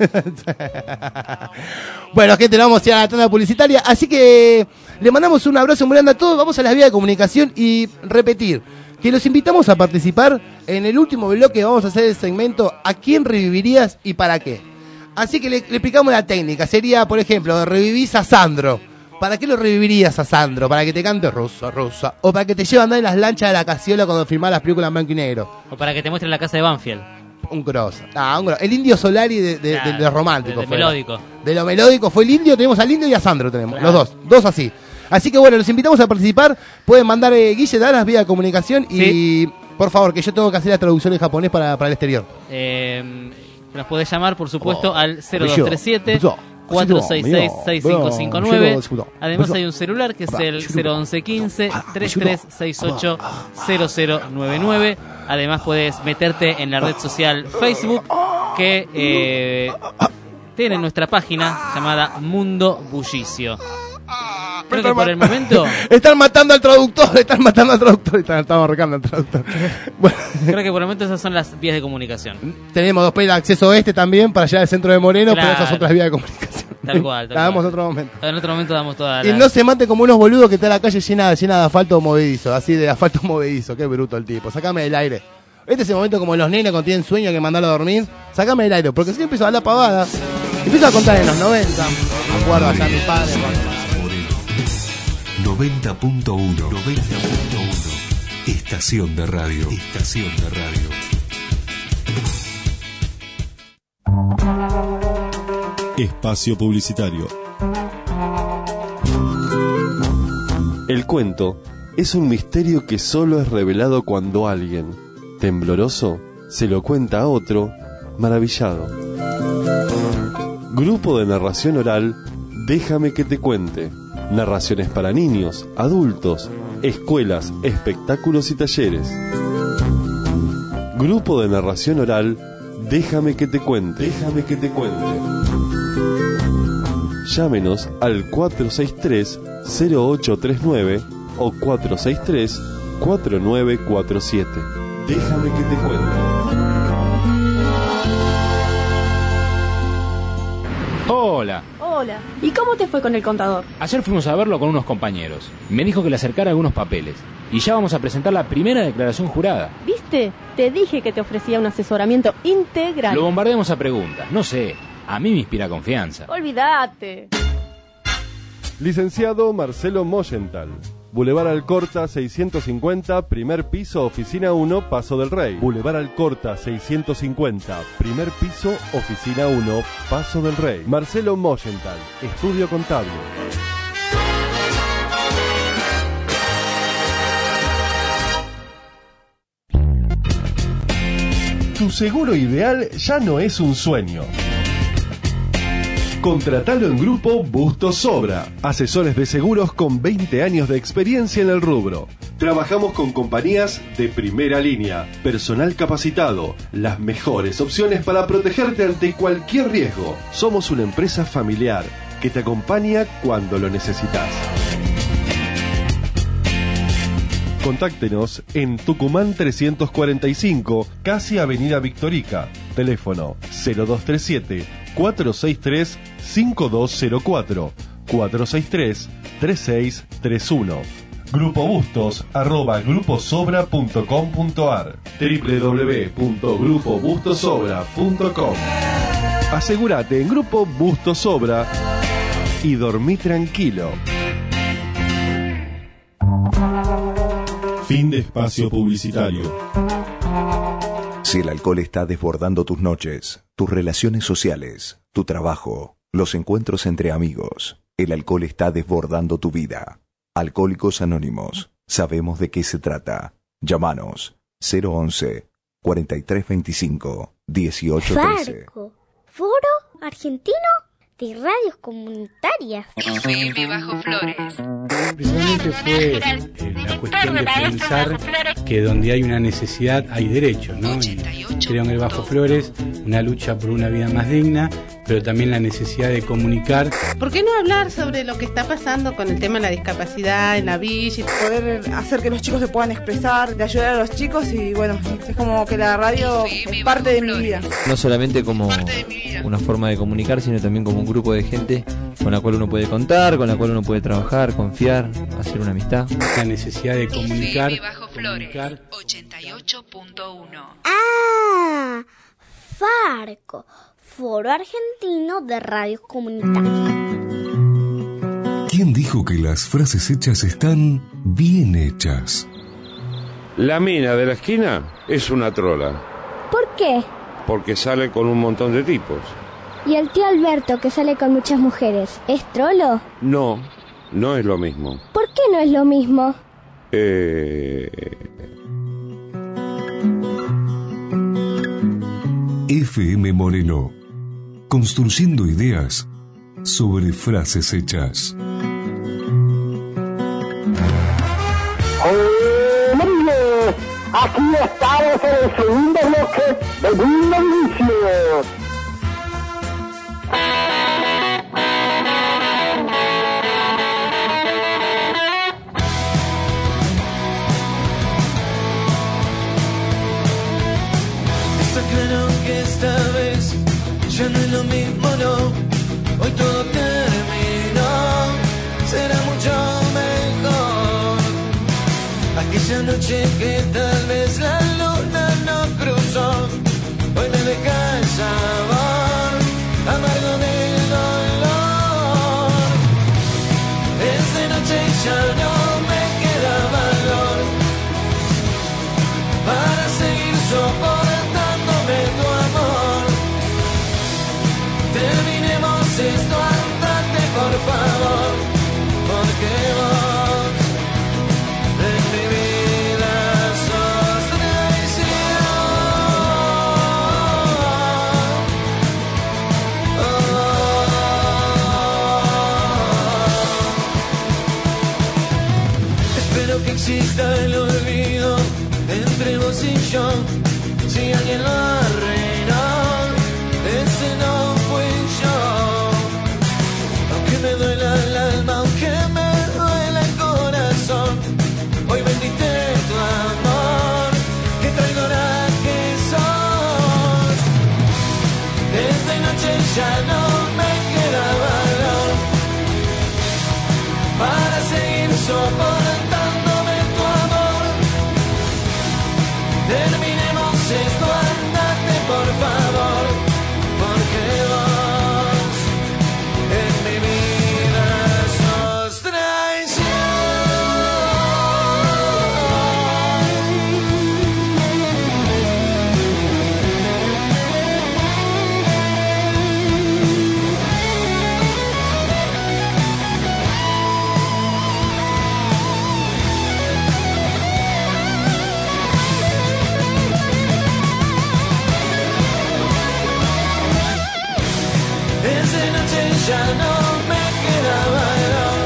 Bueno, gente, nos vamos a ir a la tanda publicitaria. Así que le mandamos un abrazo muy grande a todos. Vamos a las vías de comunicación y repetir que los invitamos a participar en el último bloque. Vamos a hacer el segmento ¿A quién revivirías y para qué? Así que le explicamos la técnica. Sería, por ejemplo, revivís a Sandro. ¿Para qué lo revivirías a Sandro? ¿Para que te cante Rosa, Rosa? ¿O para que te lleve a andar en las lanchas de la Casiola cuando filmás las películas en blanco y negro? O para que te muestre la casa de Banfield. Un grosso. El Indio Solari de lo romántico. De fue. melódico. De lo melódico fue el Indio. Tenemos al Indio y a Sandro tenemos. Claro. Los dos así. Así que bueno, los invitamos a participar. Pueden mandar, Guille, dar las vías de comunicación. Y por favor, que yo tengo que hacer la traducción en japonés para el exterior. Nos podés llamar, por supuesto, al 0237 466-6559. Además hay un celular que es el 01115 3368 0099. Además puedes meterte en la red social Facebook que tiene nuestra página llamada Mundo Bullicio. Creo que por el momento Están matando al traductor. Estamos arrancando al traductor. Bueno, creo que por el momento esas son las vías de comunicación. tenemos después el acceso para llegar al centro del centro de Moreno, Claro. pero esas otras vías de comunicación. Tal cual. La damos en otro momento. En otro momento damos toda Y la... no se mate como unos boludos que está la calle llena de asfalto movedizo, así de asfalto movedizo. Qué bruto el tipo. Sácame del aire. Este es el momento como los nenes cuando tienen sueño que mandarlo a dormir. Sácame del aire, porque si empiezo a hablar pavada, empiezo a contar en los 90. Me acuerdo allá mi padre. 90.1 Estación de radio. Espacio publicitario. El cuento es un misterio que solo es revelado cuando alguien, tembloroso, se lo cuenta a otro, maravillado. Grupo de narración oral, Déjame que te cuente. Narraciones para niños, adultos, escuelas, espectáculos y talleres. Grupo de narración oral, Déjame que te cuente. Llámenos al 463-0839 o 463-4947. Déjame que te cuente. Hola. Hola. ¿Y cómo te fue con el contador? Ayer fuimos a verlo con unos compañeros. Me dijo que le acercara algunos papeles. Y ya vamos a presentar la primera declaración jurada. ¿Viste? Te dije que te ofrecía un asesoramiento integral. Lo bombardeamos a preguntas. No sé. A mí me inspira confianza. Olvídate. Licenciado Marcelo Moyenthal. Boulevard Alcorta 650, primer piso, oficina 1, Paso del Rey. Boulevard Alcorta 650, primer piso, oficina 1, Paso del Rey. Marcelo Moyenthal, estudio contable. Tu seguro ideal ya no es un sueño. Contratalo en Grupo Bustos Sobra. Asesores de seguros con 20 años de experiencia en el rubro. Trabajamos con compañías de primera línea, personal capacitado, las mejores opciones para protegerte ante cualquier riesgo. Somos una empresa familiar que te acompaña cuando lo necesitas. Contáctenos en Tucumán 345, casi Avenida Victorica. Teléfono 0237-463-5204, 463-3631. grupoBustos@gruposobra.com.ar, www.grupobustosobra.com. Asegúrate en Grupo Bustos Sobra y dormí tranquilo. Fin de espacio publicitario. Si el alcohol está desbordando tus noches, tus relaciones sociales, tu trabajo, los encuentros entre amigos, el alcohol está desbordando tu vida. Alcohólicos Anónimos, sabemos de qué se trata. Llámanos 011 4325 1813. Farco, Foro Argentino de Radios Comunitarias. FM Bajo Flores. Principalmente fue la cuestión de pensar que donde hay una necesidad hay derechos, ¿no? Creo en el Bajo Flores una lucha por una vida más digna, pero también la necesidad de comunicar. ¿Por qué no hablar sobre lo que está pasando con el tema de la discapacidad en la villa? Poder hacer que los chicos se puedan expresar, de ayudar a los chicos y bueno, es como que la radio es parte de mi vida. No solamente como una forma de comunicar, sino también como un grupo de gente con la cual uno puede contar, con la cual uno puede trabajar, confiar, hacer una amistad. La necesidad de comunicar. Bajo Flores, 88.1. Ah, Farco, Foro Argentino de Radios Comunitarias. ¿Quién dijo que las frases hechas están bien hechas? La mina de la esquina es una trola. ¿Por qué? Porque sale con un montón de tipos. ¿Y el tío Alberto, que sale con muchas mujeres, es trolo? No, no es lo mismo. ¿Por qué no es lo mismo? FM Moreno. Construyendo ideas sobre frases hechas. ¡Hombre! Aquí estamos en el segundo bloque de Mundo Inicio. Está claro que esta vez ya no es lo mismo, no. Hoy todo terminó, será mucho mejor. Aquella noche que tal vez la luna no cruzó, hoy me deja el sabor amargo del dolor. Esta noche ya no me queda valor para seguir soportándome tu amor. Terminemos esto, andate por favor, porque vos en mi vida sos traición. Espero que exista el olvido entre vos y yo. Si alguien lo arruinó, ese no fui yo. Aunque me duela el alma, aunque me duela el corazón, hoy bendite tu amor, que traidora que sos. Esta noche ya no me queda valor para seguir soportándome tu amor. Terminemos esto, andate por favor, porque vos en mi vida sos esa noche ya no me queda valor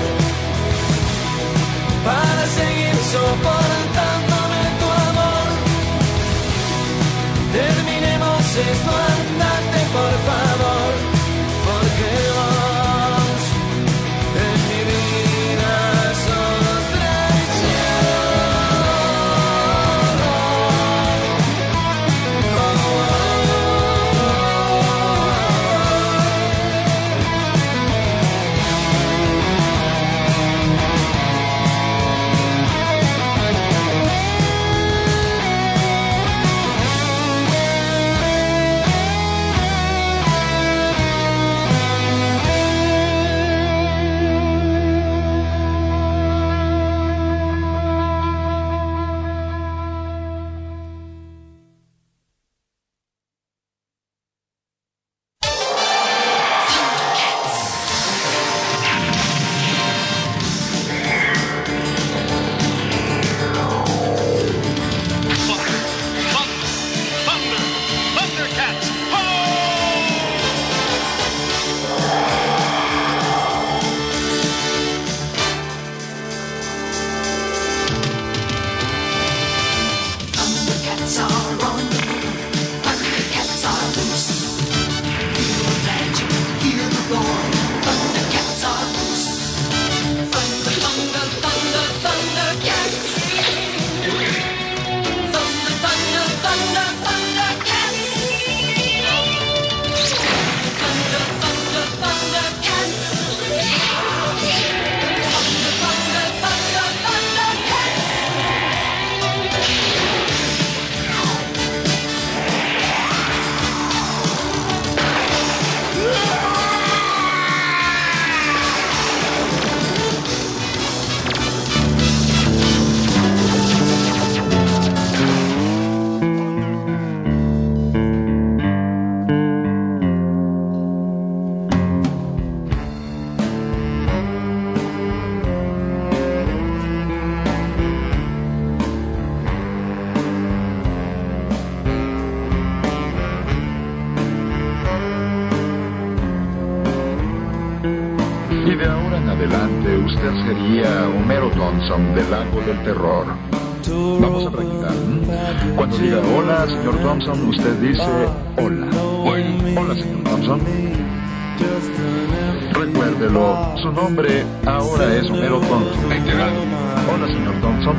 para seguir soportándome tu amor. Terminemos esto, andate por favor, porque vos en mi vida sos traición. usted sería Homero Thompson del Lago del Terror. Vamos a practicar. Cuando diga hola, señor Thompson, usted dice hola. Bueno, hola, señor Thompson. Recuérdelo, su nombre ahora es Homero Thompson. Enterado. Hola, señor Thompson.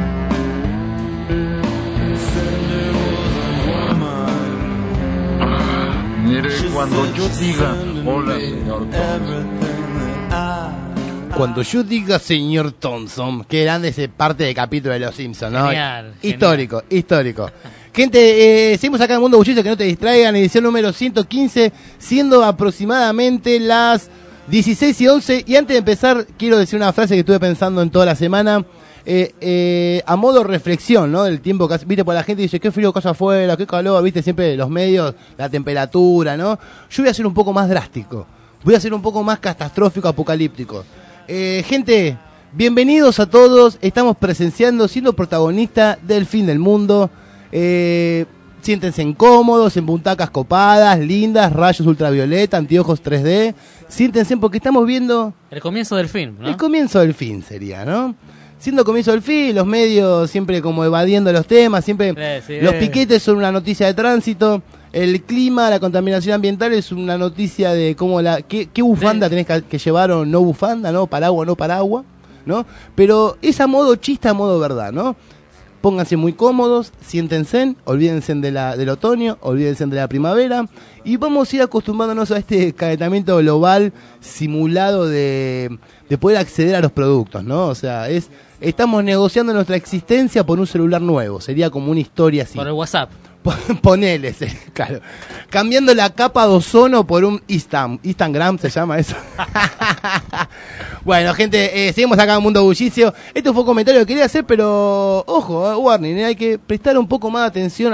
Mire, cuando yo diga hola, señor Thompson. Cuando yo diga señor Thompson, qué grande ese parte de capítulo de Los Simpsons, ¿no? Genial, histórico, histórico. Gente, seguimos acá en Mundo Bullicio, que no te distraigan, edición número 115, siendo aproximadamente las 16:11. Y antes de empezar, quiero decir una frase que estuve pensando en toda la semana, a modo reflexión, ¿no? Del tiempo que hace, viste, por la gente dice, qué frío que hace afuera, qué calor, viste, siempre los medios, la temperatura, ¿no? Yo voy a ser un poco más drástico, voy a ser un poco más catastrófico, apocalíptico. Gente, bienvenidos a todos. Estamos presenciando, siendo protagonista del fin del mundo. Siéntense incómodos, en butacas copadas, lindas, rayos ultravioleta, anteojos 3D. Siéntense porque estamos viendo el comienzo del fin, ¿no? El comienzo del fin sería, ¿no? Siendo el comienzo del fin, los medios siempre como evadiendo los temas, siempre los piquetes son una noticia de tránsito. El clima, la contaminación ambiental es una noticia de cómo qué bufanda tenés que llevar o no bufanda, ¿no? Paraguas, no paraguas, ¿no? Pero es a modo chiste, a modo verdad, ¿no? Pónganse muy cómodos, siéntense, olvídense del otoño, olvídense de la primavera y vamos a ir acostumbrándonos a este calentamiento global simulado de poder acceder a los productos, ¿no? O sea, estamos negociando nuestra existencia por un celular nuevo, sería como una historia así. Por el WhatsApp. Ponele, claro. Cambiando la capa de ozono por un Instagram, se llama eso. Bueno, gente, seguimos acá en Mundo Bullicio. Este fue un comentario que quería hacer, pero ojo, warning, hay que prestar un poco más de atención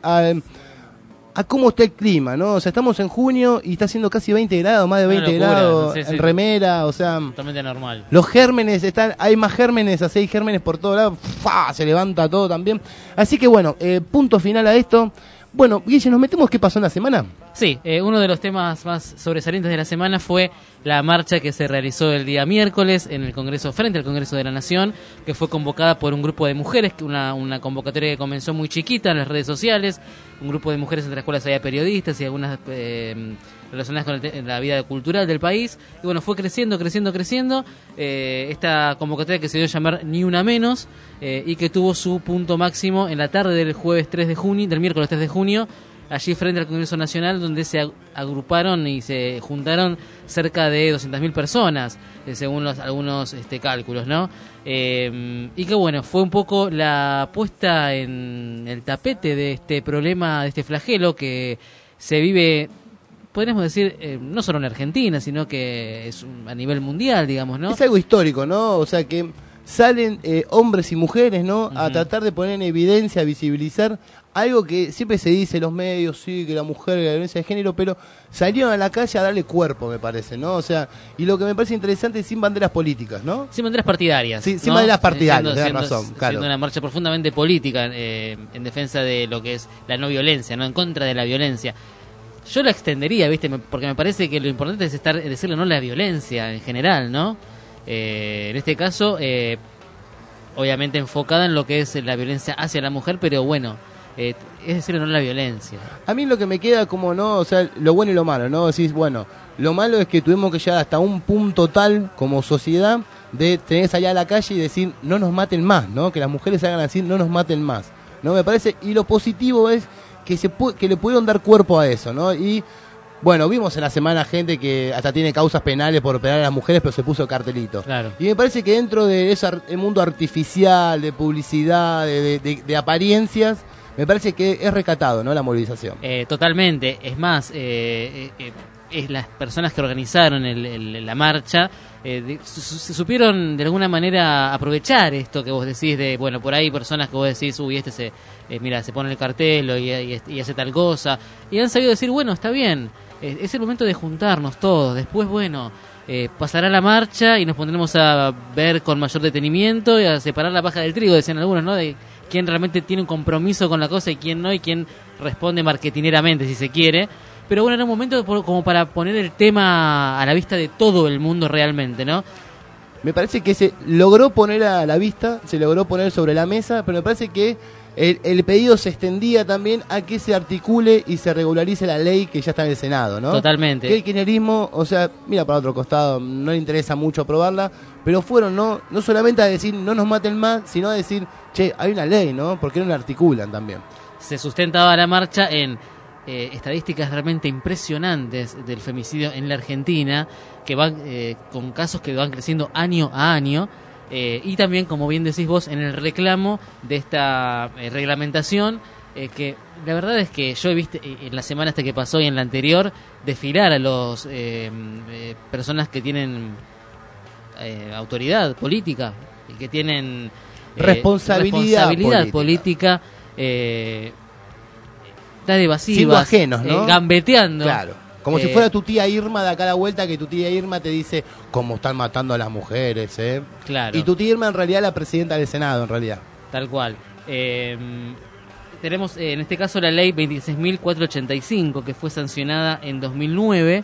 a cómo está el clima, ¿no? O sea, estamos en junio y está haciendo casi 20 grados, más de 20 grados, sí, en remera, o sea... Totalmente normal. Los gérmenes hay más gérmenes, así hay gérmenes por todos lados, se levanta todo también. Así que bueno, punto final a esto. Bueno, Guille, ¿nos metemos qué pasó en la semana? Sí, uno de los temas más sobresalientes de la semana fue la marcha que se realizó el día miércoles en el Congreso, frente al Congreso de la Nación, que fue convocada por un grupo de mujeres, una convocatoria que comenzó muy chiquita en las redes sociales, un grupo de mujeres entre las cuales había periodistas y algunas relacionadas con la vida cultural del país, y bueno, fue creciendo, esta convocatoria que se dio a llamar Ni Una Menos, y que tuvo su punto máximo en la tarde del miércoles 3 de junio, allí frente al Congreso Nacional, donde se agruparon y se juntaron cerca de 200.000 personas, según algunos cálculos, ¿no? Y que bueno, fue un poco la puesta en el tapete de este problema, de este flagelo que se vive, podríamos decir, no solo en Argentina, sino que es a nivel mundial, digamos, ¿no? Es algo histórico, ¿no? O sea que salen hombres y mujeres, ¿no? A tratar de poner en evidencia, visibilizar algo que siempre se dice en los medios, sí, que la mujer, la violencia de género, pero salieron a la calle a darle cuerpo, me parece, ¿no? O sea, y lo que me parece interesante es sin banderas políticas, ¿no? Sin banderas partidarias. Sí, sin banderas partidarias, tenés razón, claro. Siendo una marcha profundamente política en defensa de lo que es la no violencia, ¿no? En contra de la violencia. Yo la extendería, ¿viste? Porque me parece que lo importante es decirle no a la violencia en general, ¿no? En este caso, obviamente enfocada en lo que es la violencia hacia la mujer, pero bueno, es decirle no a la violencia. A mí lo que me queda como, ¿no? O sea, lo bueno y lo malo, ¿no? Decís, bueno, lo malo es que tuvimos que llegar hasta un punto tal como sociedad de tener que salir a la calle y decir no nos maten más, ¿no? Que las mujeres salgan a decir no nos maten más, ¿no? Me parece, y lo positivo es que le pudieron dar cuerpo a eso, ¿no? Y bueno, vimos en la semana gente que hasta tiene causas penales por operar a las mujeres, pero se puso cartelito. Claro. Y me parece que dentro de ese mundo artificial, de publicidad, de apariencias, me parece que es recatado, ¿no? La movilización. Totalmente. Es más, las personas que organizaron la marcha supieron de alguna manera aprovechar esto que vos decís de, bueno, por ahí personas que vos decís, uy, mira, se pone el cartel y hace tal cosa, y han sabido decir, bueno, está bien, es el momento de juntarnos todos, después, bueno, pasará la marcha y nos pondremos a ver con mayor detenimiento y a separar la paja del trigo, decían algunos, ¿no? De quién realmente tiene un compromiso con la cosa y quién no, y quién responde marketineramente, si se quiere. Pero bueno, era un momento como para poner el tema a la vista de todo el mundo realmente, ¿no? me parece que se logró poner a la vista, se logró poner sobre la mesa, pero me parece que el pedido se extendía también a que se articule y se regularice la ley que ya está en el Senado, ¿no? Totalmente. Que el kirchnerismo, o sea, mira para otro costado, no le interesa mucho aprobarla, pero fueron no solamente a decir no nos maten más, sino a decir, che, hay una ley, ¿no? ¿Por qué no la articulan también? Se sustentaba la marcha en estadísticas realmente impresionantes del femicidio en la Argentina, que van con casos que van creciendo año a año. Y también, como bien decís vos, en el reclamo de esta reglamentación, que la verdad es que yo he visto en la semana que pasó y en la anterior desfilar a los personas que tienen autoridad política y que tienen responsabilidad política tan evasivas, siendo ajenos, ¿no? Gambeteando. Claro. Como si fuera tu tía Irma de acá a la vuelta, que tu tía Irma te dice cómo están matando a las mujeres, Claro. Y tu tía Irma en realidad es la presidenta del Senado, en realidad. Tal cual. Tenemos en este caso la ley 26.485, que fue sancionada en 2009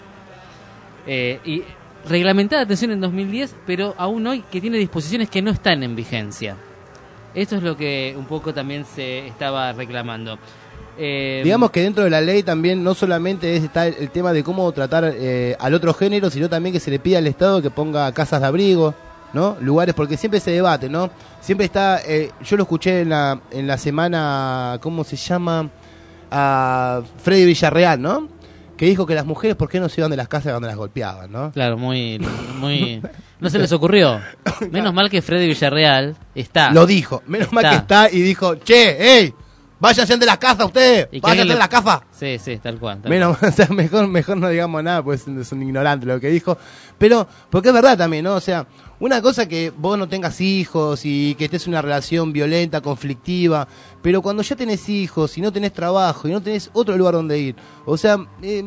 y reglamentada, atención, en 2010, pero aún hoy que tiene disposiciones que no están en vigencia. Esto es lo que un poco también se estaba reclamando. Digamos que dentro de la ley también no solamente está el tema de cómo tratar al otro género, sino también que se le pide al Estado que ponga casas de abrigo, ¿no? Lugares, porque siempre se debate, ¿no? Siempre está, yo lo escuché en la semana, ¿cómo se llama? A Freddy Villarreal, ¿no? Que dijo que las mujeres, ¿por qué no se iban de las casas cuando las golpeaban, ¿no? Claro, muy no se les ocurrió. Menos mal que Freddy Villarreal está. Lo dijo, menos mal que está y dijo, che, ¡ey! Váyanse de la casa ustedes, váyanse de la casa. Sí, tal cual. Menos, o sea, mejor no digamos nada, pues es un ignorante lo que dijo. Pero, porque es verdad también, ¿no? O sea, una cosa que vos no tengas hijos y que estés en una relación violenta, conflictiva, pero cuando ya tenés hijos y no tenés trabajo y no tenés otro lugar donde ir, o sea,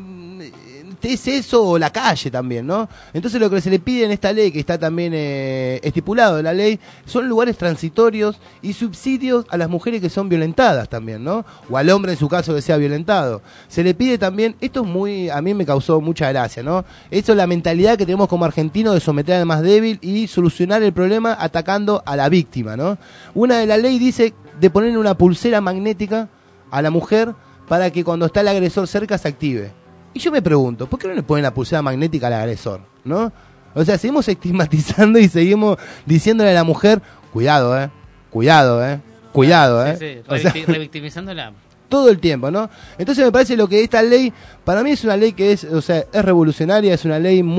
es eso o la calle también, ¿no? Entonces lo que se le pide en esta ley, que está también estipulado en la ley, son lugares transitorios y subsidios a las mujeres que son violentadas también, ¿no? O al hombre en su caso que sea violentado. Se le pide también, esto es muy, a mí me causó mucha gracia, ¿no? Esto es la mentalidad que tenemos como argentinos de someter al más débil y solucionar el problema atacando a la víctima, ¿no? Una de la ley dice de poner una pulsera magnética a la mujer para que cuando está el agresor cerca se active. Y yo me pregunto, ¿por qué no le ponen la pulsera magnética al agresor? ¿No? O sea, seguimos estigmatizando y seguimos diciéndole a la mujer, cuidado, cuidado, cuidado, Sí, o sea, revictimizándola. todo el tiempo, ¿no? Entonces me parece lo que esta ley, para mí es una ley que es, o sea, es revolucionaria, es una ley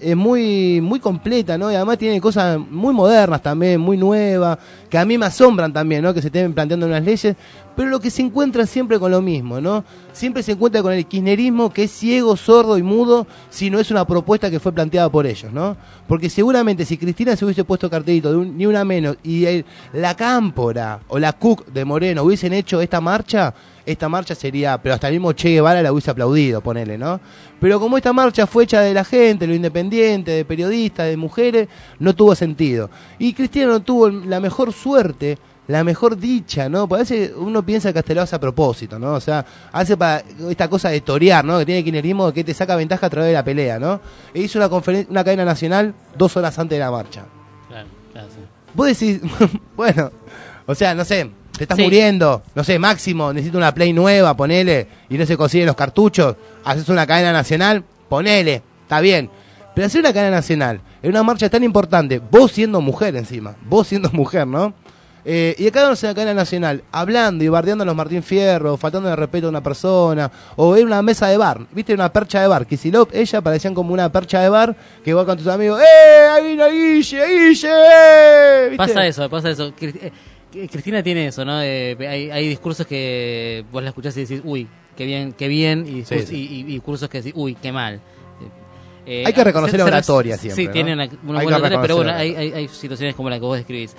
muy completa, ¿no? Y además tiene cosas muy modernas también, muy nuevas, que a mí me asombran también, ¿no? Que se estén planteando unas leyes, pero lo que se encuentra siempre con lo mismo, ¿no? Siempre se encuentra con el kirchnerismo que es ciego, sordo y mudo si no es una propuesta que fue planteada por ellos, ¿no? Porque seguramente si Cristina se hubiese puesto cartelito de ni una menos y la Cámpora o la CUC de Moreno hubiesen hecho esta marcha sería, pero hasta el mismo Che Guevara la hubiese aplaudido, ponele, ¿no? Pero como esta marcha fue hecha de la gente, de lo independiente, de periodistas, de mujeres, no tuvo sentido. Y Cristina no tuvo la mejor suerte, la mejor dicha, ¿no? Parece, uno piensa que hasta lo hace a propósito, ¿no? O sea, hace para esta cosa de torear, ¿no? Que tiene el kirchnerismo, que te saca ventaja a través de la pelea, ¿no? E hizo una cadena nacional 2 horas antes de la marcha. Claro, sí. Vos decís, bueno, o sea, no sé, te estás muriendo, no sé, Máximo, necesito una Play nueva, ponele, y no se consiguen los cartuchos, haces una cadena nacional, ponele, está bien. Pero hacer una cadena nacional en una marcha tan importante, vos siendo mujer encima, ¿no? Y acá vamos en la cadena nacional, hablando y bardeando a los Martín Fierro, faltando el respeto a una persona, o en una mesa de bar, viste, una percha de bar, Kicillof, ella parecían como una percha de bar, que va con tus amigos, ahí vino Guille, ¿viste? Pasa eso. Cristina tiene eso, ¿no? Hay discursos que vos la escuchás y decís, uy, qué bien, y discursos que decís, uy, qué mal. Hay que reconocer la oratoria siempre. Sí, ¿no? Tiene una buena oratoria, pero bueno, hay situaciones como la que vos describís.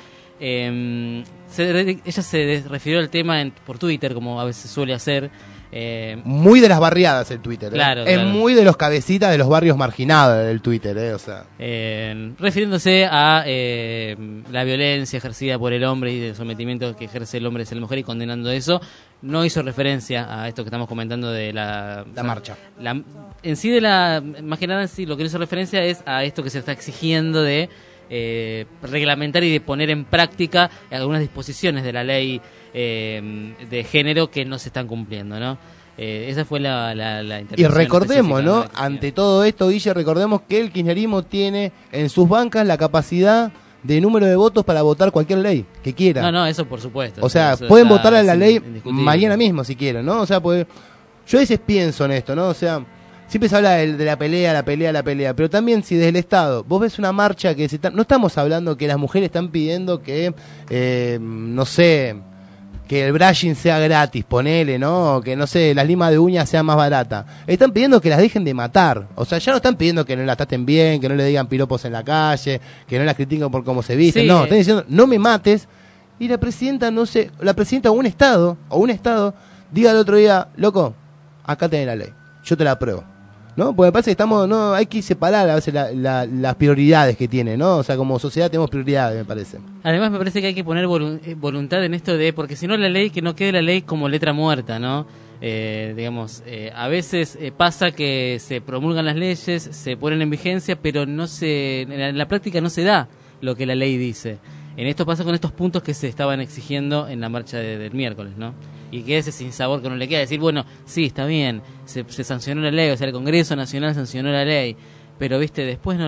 Ella se refirió al tema por Twitter, como a veces suele hacer. Muy de las barriadas el Twitter, claro, es muy de los cabecitas de los barrios marginados el Twitter, o sea. Refiriéndose a la violencia ejercida por el hombre y el sometimiento que ejerce el hombre hacia la mujer y condenando eso, no hizo referencia a esto que estamos comentando de la marcha. En sí, más que nada, sí, lo que no hizo referencia es a esto que se está exigiendo de reglamentar y de poner en práctica algunas disposiciones de la ley de género que no se están cumpliendo, ¿no? Esa fue la intervención. Y recordemos, ¿no? específica. Ante todo esto, Guille, recordemos que el kirchnerismo tiene en sus bancas la capacidad de número de votos para votar cualquier ley que quiera. No, eso por supuesto. O sea, Eso pueden está votar a la ley indiscutible. mañana mismo si quieren, ¿no? O sea, pues yo a veces pienso en esto, ¿no? O sea, siempre se habla de la pelea, pero también si desde el Estado vos ves una marcha que no estamos hablando que las mujeres están pidiendo que, no sé, que el brushing sea gratis, ponele, ¿no? Que, no sé, las limas de uñas sean más baratas. Están pidiendo que las dejen de matar. O sea, ya no están pidiendo que no las traten bien, que no le digan piropos en la calle, que no las critiquen por cómo se visten. Sí. No, están diciendo, no me mates. Y la presidenta, la presidenta o un Estado diga el otro día, loco, acá tenés la ley, yo te la apruebo. ¿No? Porque me parece que hay que separar a veces las prioridades que tiene, ¿no? O sea, como sociedad tenemos prioridades, me parece. Además me parece que hay que poner voluntad en esto porque si no la ley, que no quede la ley como letra muerta, ¿no? A veces pasa que se promulgan las leyes, se ponen en vigencia, pero en la práctica no se da lo que la ley dice. En esto pasa con estos puntos que se estaban exigiendo en la marcha del miércoles, ¿no? Y que ese sinsabor que no le queda decir, bueno, sí, está bien, se sancionó la ley, o sea, el Congreso Nacional sancionó la ley, pero, viste, después no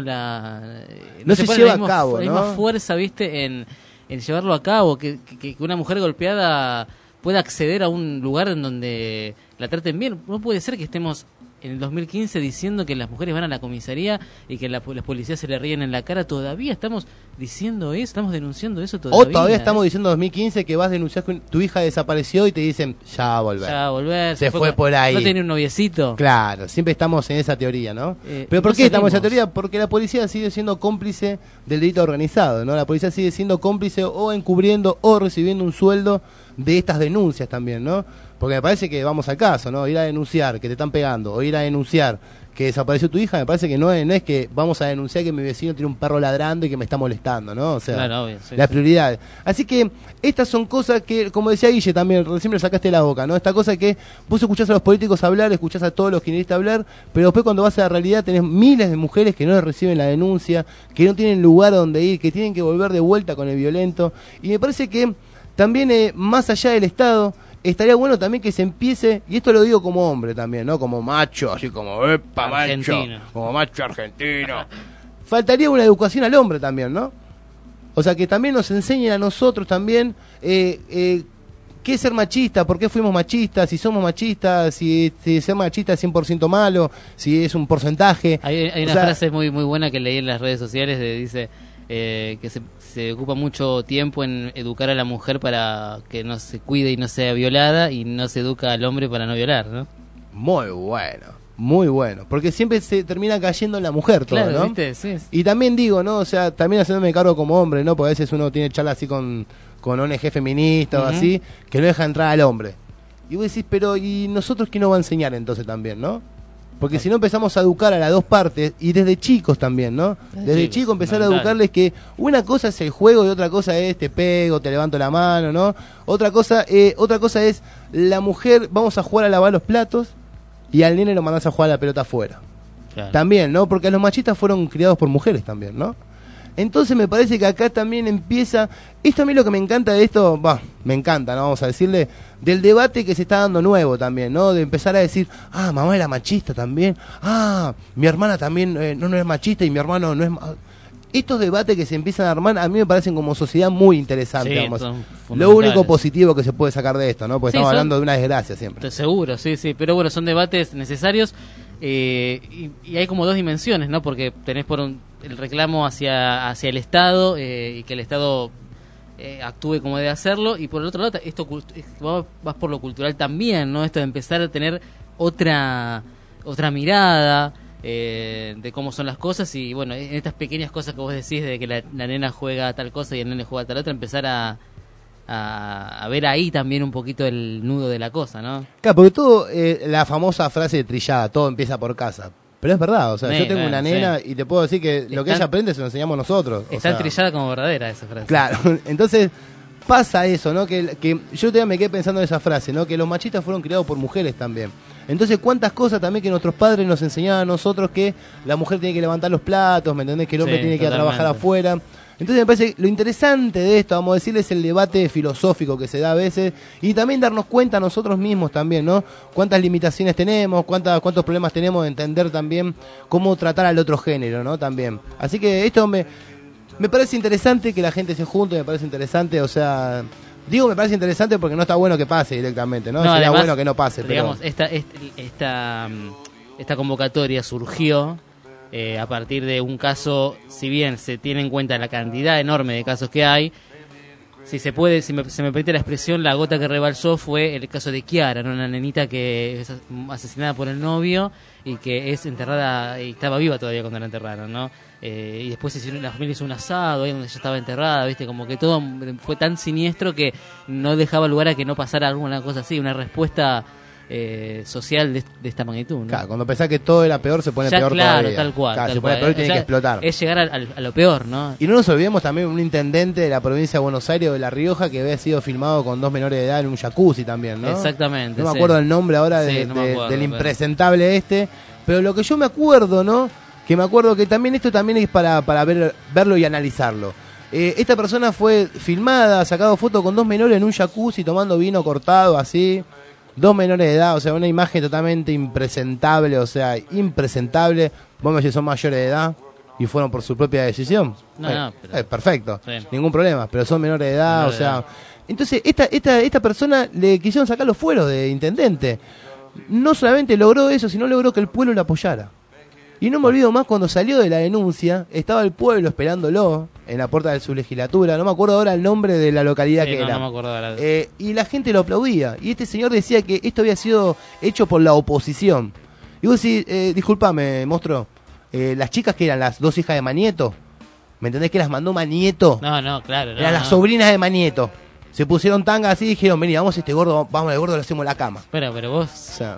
se lleva a cabo, hay ¿no? más fuerza, viste, en llevarlo a cabo, que una mujer golpeada pueda acceder a un lugar en donde la traten bien. No puede ser que estemos en el 2015 diciendo que las mujeres van a la comisaría y que las policías se le ríen en la cara. Todavía estamos diciendo eso, estamos denunciando eso todavía. O todavía estamos diciendo en 2015 que vas a denunciar que tu hija desapareció y te dicen, ya va a volver. Ya va a volver. Se fue por ahí. ¿No tiene un noviecito? Claro, siempre estamos en esa teoría, ¿no? Pero ¿por no qué estamos en esa sabemos. teoría? Porque la policía sigue siendo cómplice del delito organizado, ¿no? La policía sigue siendo cómplice o encubriendo o recibiendo un sueldo de estas denuncias también, ¿no? Porque me parece que vamos al caso, ¿no? Ir a denunciar que te están pegando o ir a denunciar que desapareció tu hija, me parece que no es que vamos a denunciar que mi vecino tiene un perro ladrando y que me está molestando, ¿no? O sea, claro, obvio, sí, las prioridades. Así que estas son cosas que, como decía Guille también, recién me lo sacaste de la boca, ¿no? Esta cosa que vos escuchás a los políticos hablar, escuchás a todos los kirchneristas hablar, pero después cuando vas a la realidad tenés miles de mujeres que no reciben la denuncia, que no tienen lugar donde ir, que tienen que volver de vuelta con el violento. Y me parece que también, más allá del Estado, estaría bueno también que se empiece, y esto lo digo como hombre también, ¿no? Como macho, así como, epa, macho, como macho argentino. Faltaría una educación al hombre también, ¿no? O sea, que también nos enseñen a nosotros también qué es ser machista, por qué fuimos machistas, si somos machistas, si ser machista es 100% malo, si es un porcentaje. Hay una frase muy muy buena que leí en las redes sociales, dice que se ocupa mucho tiempo en educar a la mujer para que no se cuide y no sea violada, y no se educa al hombre para no violar, ¿no? Muy bueno, porque siempre se termina cayendo en la mujer todo, claro, ¿no? ¿viste? Sí. Y también digo, ¿no? O sea, también haciéndome cargo como hombre, ¿no? Porque a veces uno tiene charlas así con ONG feminista o así, que no deja entrar al hombre. Y vos decís, pero ¿y nosotros qué nos va a enseñar entonces también, no? Porque si no empezamos a educar a las dos partes, y desde chicos también, ¿no? Desde chicos empezar a educarles que una cosa es el juego y otra cosa es te pego, te levanto la mano, ¿no? Otra cosa es la mujer, vamos a jugar a lavar los platos y al nene lo mandás a jugar a la pelota afuera. Claro. También, ¿no? Porque los machistas fueron criados por mujeres también, ¿no? Entonces me parece que acá también empieza, esto a mí lo que me encanta de esto, me encanta, ¿no? Vamos a decirle, del debate que se está dando nuevo también, ¿no? De empezar a decir, mamá era machista también, mi hermana también no es machista y mi hermano no es... Estos debates que se empiezan a armar a mí me parecen como sociedad muy interesantes, sí, vamos. Lo único positivo que se puede sacar de esto, ¿no? Porque estamos hablando de una desgracia siempre. Seguro, sí, pero bueno, son debates necesarios. Y hay como dos dimensiones, ¿no? Porque tenés el reclamo hacia el Estado, y que el Estado actúe como debe hacerlo, y por el otro lado esto vas por lo cultural también, ¿no? Esto de empezar a tener otra mirada de cómo son las cosas, y bueno, en estas pequeñas cosas que vos decís de que la nena juega tal cosa y el nene juega tal otra, empezar a ver ahí también un poquito el nudo de la cosa, ¿no? Claro, porque todo, la famosa frase trillada, todo empieza por casa. Pero es verdad, o sea, yo tengo una nena y te puedo decir que lo que ella aprende se lo enseñamos nosotros. Está trillada como verdadera esa frase. Claro, entonces pasa eso, ¿no? Que yo todavía me quedé pensando en esa frase, ¿no? Que los machistas fueron criados por mujeres también. Entonces, cuántas cosas también que nuestros padres nos enseñaban a nosotros, que la mujer tiene que levantar los platos, ¿me entendés? Que el hombre Sí, tiene que ir a totalmente. trabajar afuera. Entonces me parece que lo interesante de esto, vamos a decirles, es el debate filosófico que se da a veces y también darnos cuenta nosotros mismos también, ¿no? Cuántas limitaciones tenemos, cuántos problemas tenemos de entender también cómo tratar al otro género, ¿no? También. Así que esto me parece interesante que la gente se junte, me parece interesante, o sea... Digo, me parece interesante porque no está bueno que pase directamente, ¿no? Sería además, bueno que no pase, pero... Digamos, esta convocatoria surgió a partir de un caso, si bien se tiene en cuenta la cantidad enorme de casos que hay, si se me permite la expresión, la gota que rebalsó fue el caso de Kiara, ¿no? Una nenita que es asesinada por el novio y que es enterrada, y estaba viva todavía cuando la enterraron, ¿no? Y después la familia hizo un asado ahí donde ella estaba enterrada, viste, como que todo fue tan siniestro que no dejaba lugar a que no pasara alguna cosa así, una respuesta social de esta magnitud, ¿no? Claro, cuando pensás que todo era peor, se pone Ya, peor claro, todavía. tal cual. Claro, tal se pone cual. peor y tiene O sea, que explotar. Es llegar a lo peor, ¿no? Y no nos olvidemos también un intendente de la provincia de Buenos Aires o de La Rioja que había sido filmado con 2 menores de edad en un jacuzzi también, ¿no? Exactamente. No me sí. acuerdo el nombre ahora Sí, no me acuerdo, del pero- impresentable pero lo que yo me acuerdo, ¿no? Que me acuerdo que también esto también es para verlo y analizarlo. Esta persona fue filmada, sacado foto con 2 menores en un jacuzzi tomando vino cortado así. 2 menores de edad, o sea, una imagen totalmente impresentable, o sea, impresentable. Vos me decís, son mayores de edad y fueron por su propia decisión. No, pero- perfecto, Sí. ningún problema, pero son menores de edad, Menores o de sea... edad. Entonces, esta persona le quisieron sacar los fueros de intendente. No solamente logró eso, sino logró que el pueblo lo apoyara. Y no me olvido más cuando salió de la denuncia, estaba el pueblo esperándolo en la puerta de su legislatura, no me acuerdo ahora el nombre de la localidad Sí, que no, era. no me acuerdo ahora. Y la gente lo aplaudía. Y este señor decía que esto había sido hecho por la oposición. Y vos decís, disculpame, monstruo, las chicas que eran las 2 hijas de Manieto, ¿me entendés que las mandó Manieto? No, claro. Eran las sobrinas de Manieto. Se pusieron tanga así y dijeron, vení, vamos a este gordo, vamos al gordo, le hacemos la cama. Pero vos... O sea,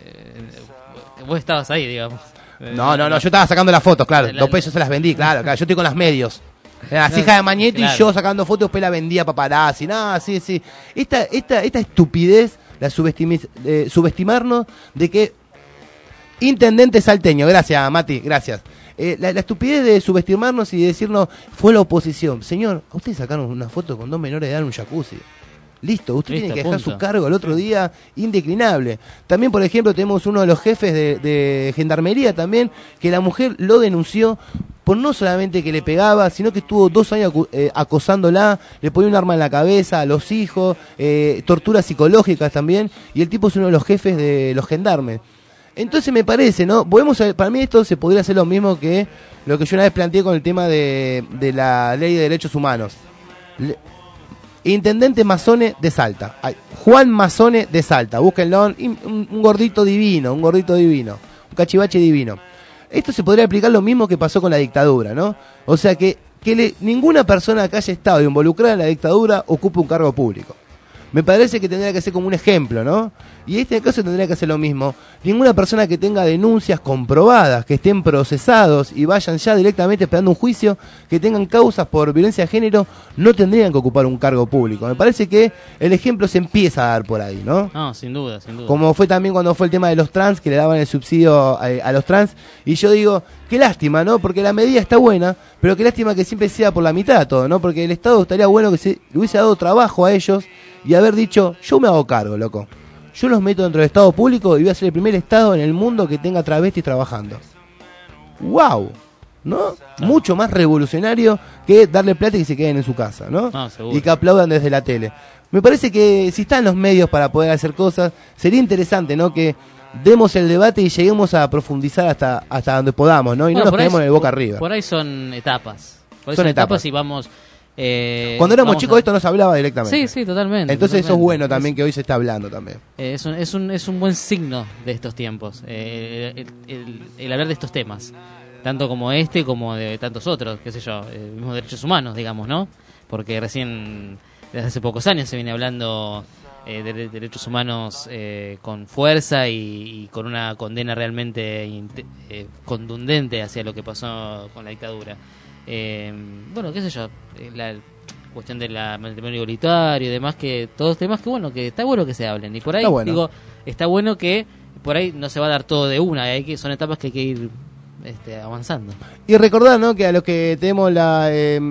vos estabas ahí, digamos. no, yo estaba sacando las fotos, claro. 2 pesos se las vendí, claro. Yo estoy con las medios. Las hijas de Manieto claro. y yo sacando fotos, después la vendía a paparazzi. Nada, sí. Esta estupidez, la subestimarnos de que intendente salteño, gracias Mati, gracias. La estupidez de subestimarnos y decirnos fue la oposición. Señor, a ustedes sacaron una foto con 2 menores de edad en un jacuzzi. Listo, usted Listo, tiene que dejar punto. su cargo el otro día indeclinable. También, por ejemplo, tenemos uno de los jefes de gendarmería también, que la mujer lo denunció por no solamente que le pegaba, sino que estuvo 2 años acosándola, le ponía un arma en la cabeza a los hijos, torturas psicológicas también, y el tipo es uno de los jefes de los gendarmes. Entonces me parece, ¿no? Para mí esto se podría hacer lo mismo que lo que yo una vez planteé con el tema de la ley de derechos humanos. Intendente Mazzone de Salta. Juan Mazzone de Salta. Búsquenlo. Un gordito divino, un cachivache divino. Esto se podría aplicar lo mismo que pasó con la dictadura, ¿no? O sea que ninguna persona que haya estado involucrada en la dictadura ocupe un cargo público. Me parece que tendría que ser como un ejemplo, ¿no? Y en este caso tendría que hacer lo mismo. Ninguna persona que tenga denuncias comprobadas, que estén procesados y vayan ya directamente esperando un juicio, que tengan causas por violencia de género, no tendrían que ocupar un cargo público. Me parece que el ejemplo se empieza a dar por ahí, ¿no? No, sin duda. Como fue también cuando fue el tema de los trans, que le daban el subsidio a los trans. Y yo digo, qué lástima, ¿no? Porque la medida está buena, pero qué lástima que siempre sea por la mitad todo, ¿no? Porque el Estado estaría bueno que se le hubiese dado trabajo a ellos y haber dicho, yo me hago cargo, loco. Yo los meto dentro del Estado público y voy a ser el primer Estado en el mundo que tenga travestis trabajando. ¡Wow! ¿No? Mucho más revolucionario que darle plata y que se queden en su casa, ¿no? Seguro. Y que aplaudan desde la tele. Me parece que si están los medios para poder hacer cosas, sería interesante, ¿no? Que demos el debate y lleguemos a profundizar hasta donde podamos, ¿no? Y no nos quedemos en el boca arriba. Por ahí son etapas. Son etapas y vamos... Cuando éramos chicos esto no se hablaba directamente. Sí, totalmente. Entonces eso es bueno también que hoy se está hablando también. Es un buen signo de estos tiempos, el hablar de estos temas, tanto como como de tantos otros, qué sé yo, mismos derechos humanos, digamos, ¿no? Porque recién, desde hace pocos años se viene hablando de derechos humanos con fuerza y con una condena realmente contundente hacia lo que pasó con la dictadura. Bueno, qué sé yo, la cuestión del matrimonio igualitario y demás, que todos temas que bueno, que está bueno que se hablen, y por ahí Está bueno. digo, está bueno que por ahí no se va a dar todo de una, son etapas que hay que ir avanzando. Y recordar, ¿no?, que a los que tenemos la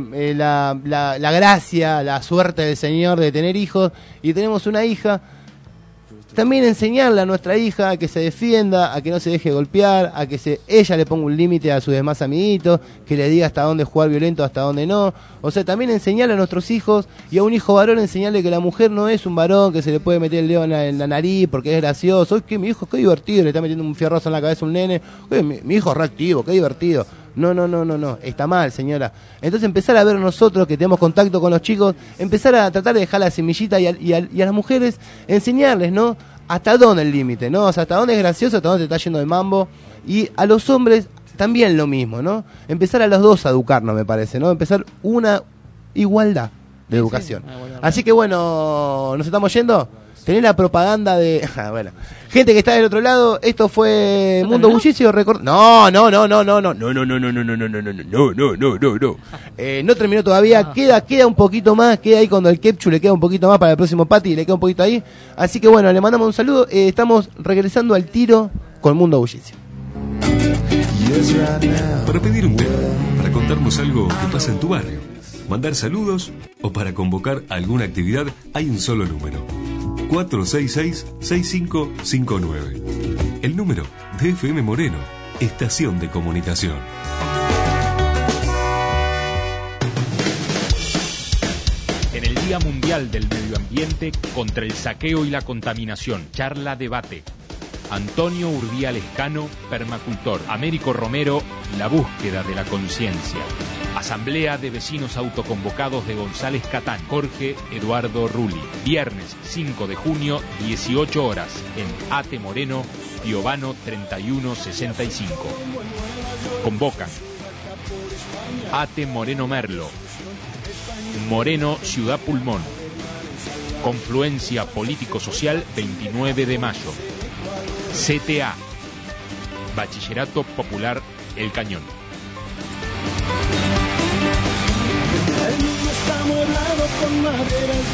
gracia, la suerte del Señor de tener hijos y tenemos una hija, también enseñarle a nuestra hija a que se defienda, a que no se deje golpear, a que ella le ponga un límite a sus demás amiguitos, que le diga hasta dónde jugar violento, hasta dónde no. O sea, también enseñarle a nuestros hijos y a un hijo varón enseñarle que la mujer no es un varón que se le puede meter el dedo en la nariz porque es gracioso. Oye, que mi hijo, qué divertido, le está metiendo un fierrozo en la cabeza a un nene. Oye, mi hijo es reactivo, qué divertido. No, está mal, señora. Entonces empezar a ver nosotros que tenemos contacto con los chicos, empezar a tratar de dejar la semillita y a las mujeres enseñarles, ¿no?, hasta dónde el límite, ¿no? O sea, hasta dónde es gracioso, hasta dónde te está yendo de mambo. Y a los hombres también lo mismo, ¿no? Empezar a los dos a educarnos, me parece, ¿no? Empezar una igualdad de educación. Así que bueno, ¿nos estamos yendo? Tenés la propaganda de... bueno, gente que está del otro lado, esto fue Mundo Bullicio. No. No terminó todavía, queda un poquito más, queda ahí cuando el ketchup le queda un poquito más para el próximo Pati, le queda un poquito ahí. Así que bueno, le mandamos un saludo, estamos regresando al tiro con Mundo Bullicio. Para pedir un tema, para contarnos algo que pasa en tu barrio, mandar saludos o para convocar alguna actividad, hay un solo número: 466-6559. El número de FM Moreno, estación de comunicación. En el Día Mundial del Medio Ambiente contra el saqueo y la contaminación, charla debate. Antonio Urdial Escano, permacultor. Américo Romero, la búsqueda de la conciencia. Asamblea de Vecinos Autoconvocados de González Catán, Jorge Eduardo Rulli. Viernes 5 de junio, 18 horas, en Ate Moreno, Piovano 3165. Convocan Ate Moreno Merlo, Moreno Ciudad Pulmón. Confluencia Político-Social 29 de mayo. CTA, Bachillerato Popular El Cañón. El mundo está morado con maderas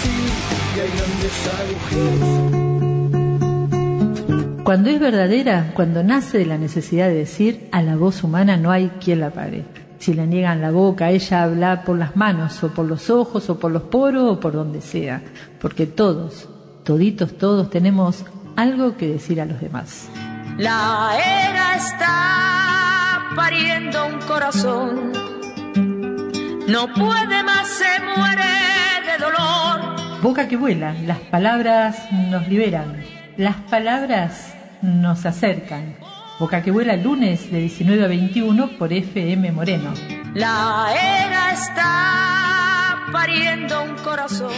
del Brasil y hay grandes agujeros. Cuando es verdadera, cuando nace de la necesidad de decir, a la voz humana no hay quien la pare. Si le niegan la boca, ella habla por las manos, o por los ojos, o por los poros, o por donde sea. Porque todos, toditos todos, tenemos algo que decir a los demás. La era está pariendo un corazón. No puede más, se muere de dolor. Boca que vuela, las palabras nos liberan, las palabras nos acercan. Boca que vuela, lunes de 19 a 21 por FM Moreno. La era está pariendo un corazón.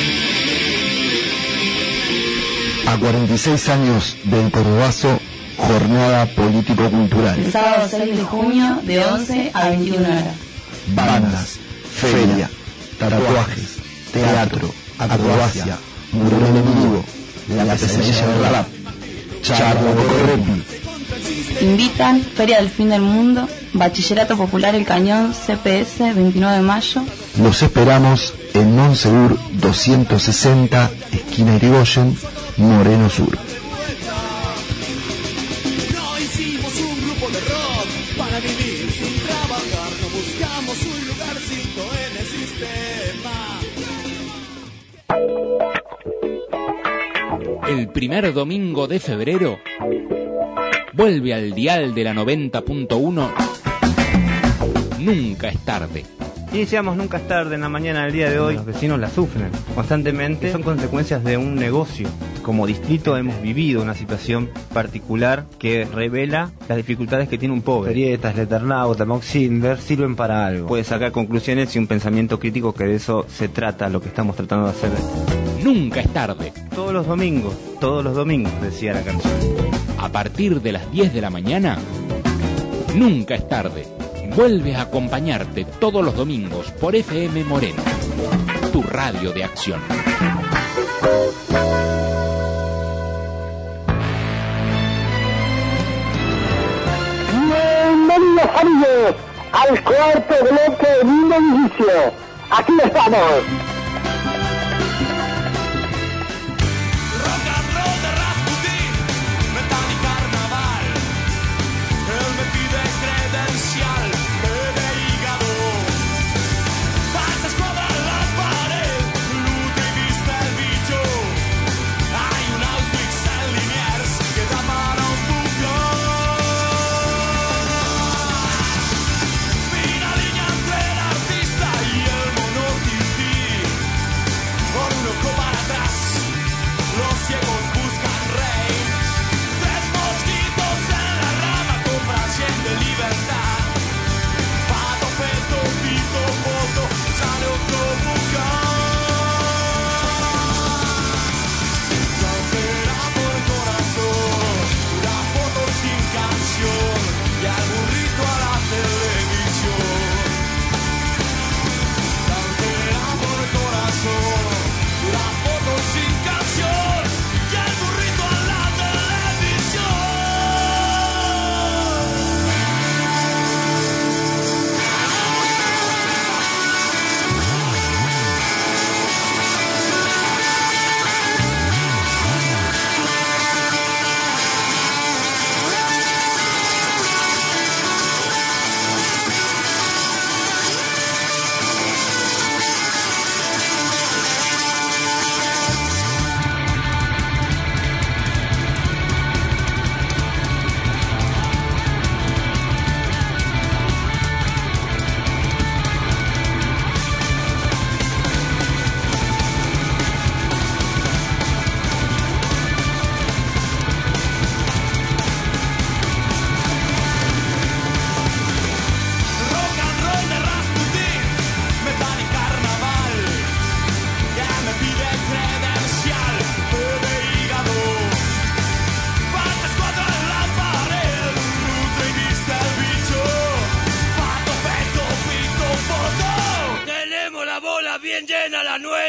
A 46 años del Corobazo, jornada político-cultural. El sábado 6 de junio de 11 a 21 horas. Bandas, feria, tatuajes, teatro, acrobacia, mural en vivo, la pesadilla del rap, charla de Correpi. Invitan Feria del Fin del Mundo, Bachillerato Popular El Cañón, CPS, 29 de mayo. Los esperamos en Monsegur 260, esquina Irigoyen, Moreno Sur. No hicimos un grupo de rock para vivir sin trabajar. No buscamos un lugarcito en el sistema. El primer domingo de febrero vuelve al dial de la 90.1 Nunca es tarde. Y decíamos nunca es tarde en la mañana del día de hoy. Los vecinos la sufren constantemente. Son consecuencias de un negocio. Como distrito hemos vivido una situación particular que revela las dificultades que tiene un pobre. Ferietas, Leternauta, Moxilver sirven para algo. Puede sacar conclusiones y un pensamiento crítico, que de eso se trata lo que estamos tratando de hacer. Nunca es tarde. Todos los domingos, decía la canción. A partir de las 10 de la mañana, nunca es tarde. Vuelve a acompañarte todos los domingos por FM Moreno, tu radio de acción. Bienvenidos amigos al cuarto bloque de Mundo Bullicio. Aquí estamos. Rock and roll de Rasputin,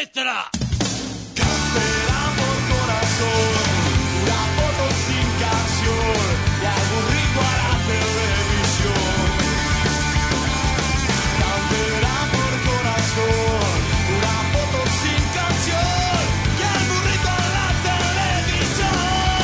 nuestra. Cantera por corazón, una foto sin canción y algún rito a la televisión. Cantera por corazón, una foto sin canción y algún rito a la televisión.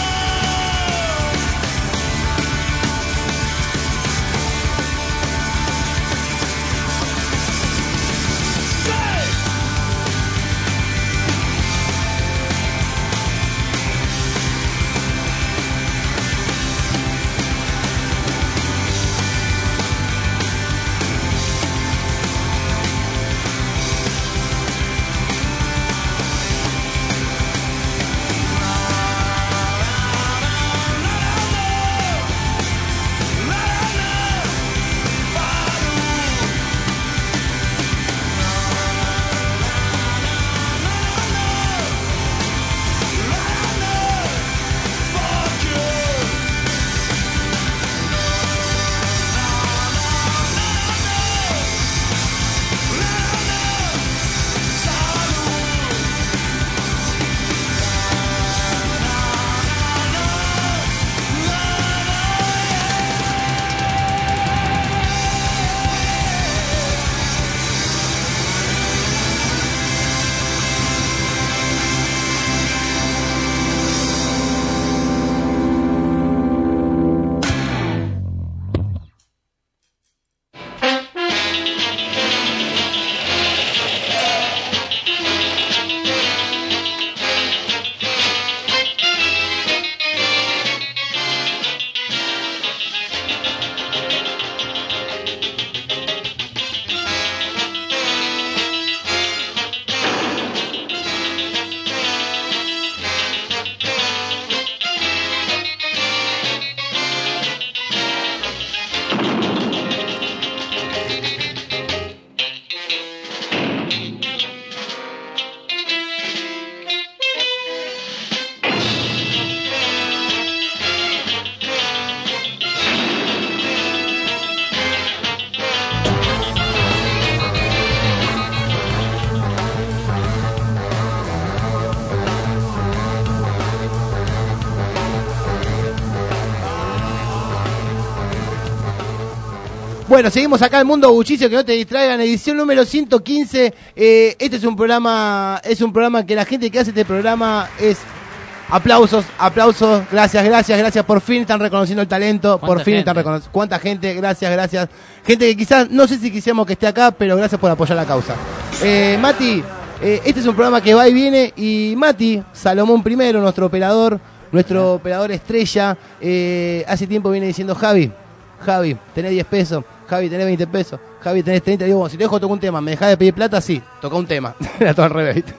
Bueno, seguimos acá en Mundo Bullicio, que no te distraigan, edición número 115. Este es un programa que la gente que hace este programa es aplausos, gracias, por fin están reconociendo el talento, por fin están reconociendo. ¿Cuánta gente? Gracias. Gente que quizás, no sé si quisiéramos que esté acá, pero gracias por apoyar la causa. Mati, este es un programa que va y viene, y Mati, Salomón primero, nuestro operador estrella, hace tiempo viene diciendo: Javi, tenés 10 pesos, Javi, tenés 20 pesos, Javi, tenés 30. Digo, bueno, si te dejo tocar un tema, ¿me dejás de pedir plata? Sí, toca un tema. Era todo al revés, ¿viste?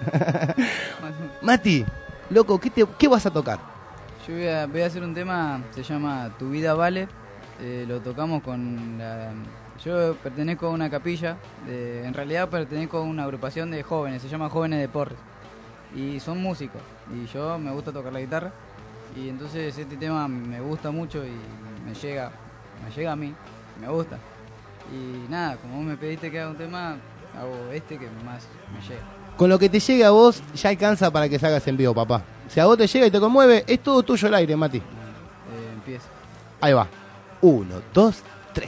Mati, loco, ¿qué vas a tocar? Yo voy a hacer un tema, se llama Tu Vida Vale. Lo tocamos yo pertenezco a una capilla, en realidad pertenezco a una agrupación de jóvenes, se llama Jóvenes de Porres. Y son músicos, y yo me gusta tocar la guitarra. Y entonces este tema me gusta mucho y me llega a mí, me gusta. Y nada, como vos me pediste que haga un tema, hago este que más me llega. Con lo que te llegue a vos, ya alcanza para que salgas en vivo, papá. Si a vos te llega y te conmueve, es todo tuyo el aire, Mati. Empieza. Ahí va. 1, 2, 3.